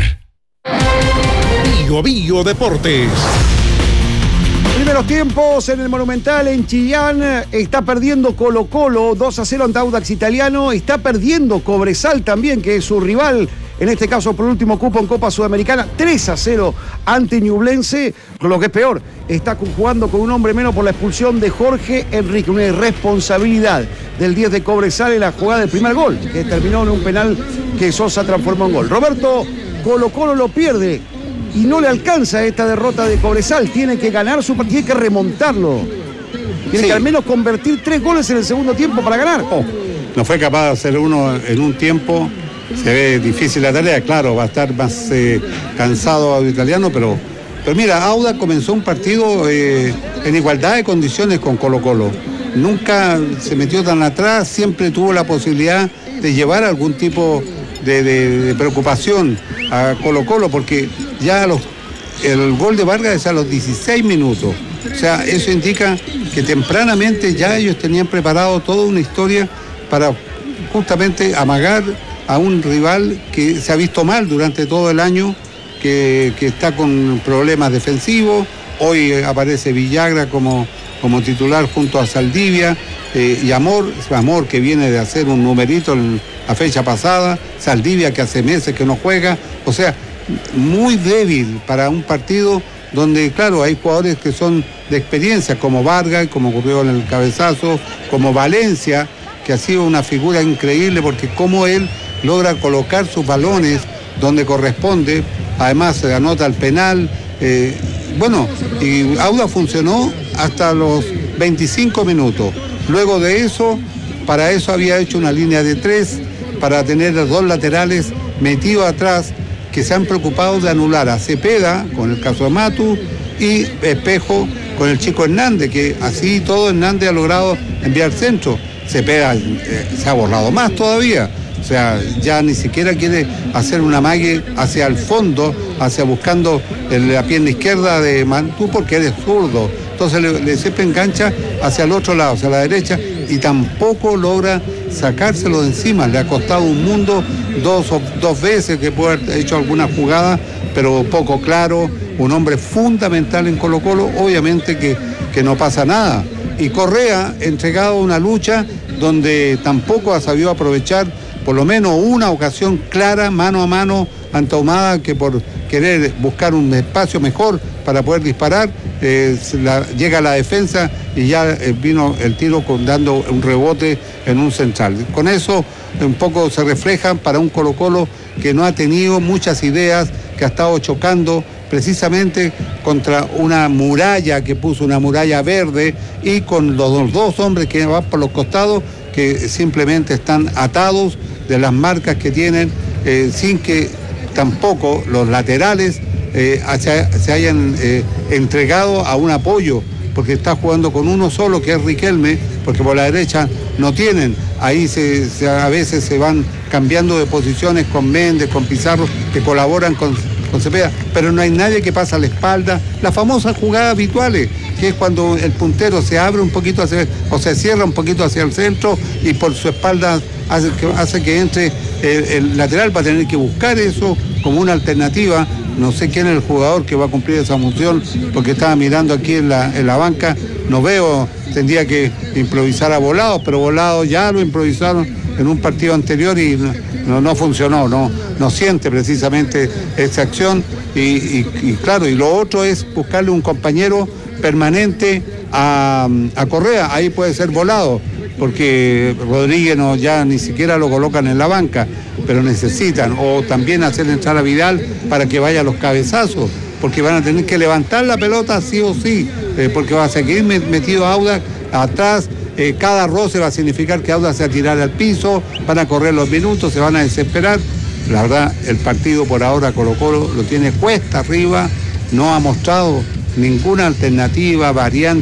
Bio Deportes. Primeros tiempos en el Monumental en Chillán. Está perdiendo Colo-Colo 2-0 ante Audax Italiano. Está perdiendo Cobresal también, que es su rival, en este caso por último cupo en Copa Sudamericana, 3-0 ante Ñublense. Lo que es peor, está jugando con un hombre menos por la expulsión de Jorge Enrique. Una irresponsabilidad del 10 de Cobresal en la jugada del primer gol, que terminó en un penal que Sosa transformó en gol. Roberto, Colo-Colo lo pierde y no le alcanza esta derrota de Cobresal. Tiene que ganar su partido, tiene que remontarlo. Tiene que al menos convertir 3 goles en el segundo tiempo para ganar. No fue capaz de hacer uno en un tiempo. Se ve difícil la tarea, claro, va a estar más cansado Audax Italiano, pero mira, Audax comenzó un partido en igualdad de condiciones con Colo-Colo. Nunca se metió tan atrás, siempre tuvo la posibilidad de llevar algún tipo de preocupación a Colo-Colo, porque ya el gol de Vargas es a los 16 minutos. O sea, eso indica que tempranamente ya ellos tenían preparado toda una historia para justamente amagar a un rival que se ha visto mal durante todo el año, que está con problemas defensivos. Hoy aparece Villagra como titular junto a Saldivia y Amor que viene de hacer un numerito en la fecha pasada, Saldivia que hace meses que no juega. O sea, muy débil para un partido donde, claro, hay jugadores que son de experiencia, como Vargas, como ocurrió en el cabezazo, como Valencia, que ha sido una figura increíble porque como él logra colocar sus balones donde corresponde, además se anota el penal. Y Audax funcionó hasta los 25 minutos. Luego de eso, para eso había hecho una línea de 3, para tener los 2 laterales metidos atrás, que se han preocupado de anular a Cepeda, con el caso de Matu, y Espejo con el chico Hernández, que así todo Hernández ha logrado enviar centro. Cepeda se ha borrado más todavía. O sea, ya ni siquiera quiere hacer una amague hacia el fondo, hacia buscando la pierna izquierda de Mantú, porque él es zurdo. Entonces siempre engancha hacia el otro lado, hacia la derecha, y tampoco logra sacárselo de encima. Le ha costado un mundo dos veces que puede haber hecho alguna jugada, pero poco claro. Un hombre fundamental en Colo-Colo, obviamente que no pasa nada. Y Correa, entregado a una lucha donde tampoco ha sabido aprovechar por lo menos una ocasión clara, mano a mano, ante Ahumada, que por querer buscar un espacio mejor para poder disparar, llega a la defensa y ya vino el tiro dando un rebote en un central. Con eso un poco se refleja para un Colo-Colo que no ha tenido muchas ideas, que ha estado chocando precisamente contra una muralla que puso, una muralla verde, y con los 2 hombres que van por los costados, que simplemente están atados de las marcas que tienen, sin que tampoco los laterales se hayan entregado a un apoyo, porque está jugando con uno solo, que es Riquelme, porque por la derecha no tienen. Ahí a veces se van cambiando de posiciones con Méndez, con Pizarro, que colaboran Cepeda, pero no hay nadie que pasa a la espalda. Las famosas jugadas habituales, que es cuando el puntero se abre un poquito o se cierra un poquito hacia el centro y por su espalda hace que entre el lateral, va a tener que buscar eso como una alternativa. No sé quién es el jugador que va a cumplir esa función, porque estaba mirando aquí en la banca, no veo, tendría que improvisar a Volados, pero Volados ya lo improvisaron en un partido anterior y no funcionó, no siente precisamente esa acción y claro, y lo otro es buscarle un compañero permanente a Correa, ahí puede ser Volados, porque Rodríguez ya ni siquiera lo colocan en la banca, pero necesitan, o también hacer entrar a Vidal para que vaya a los cabezazos, porque van a tener que levantar la pelota sí o sí, porque va a seguir metido Audax atrás, cada roce va a significar que Audax se va a tirar al piso, van a correr los minutos, se van a desesperar. La verdad, el partido por ahora Colo-Colo lo tiene cuesta arriba, no ha mostrado ninguna alternativa, variante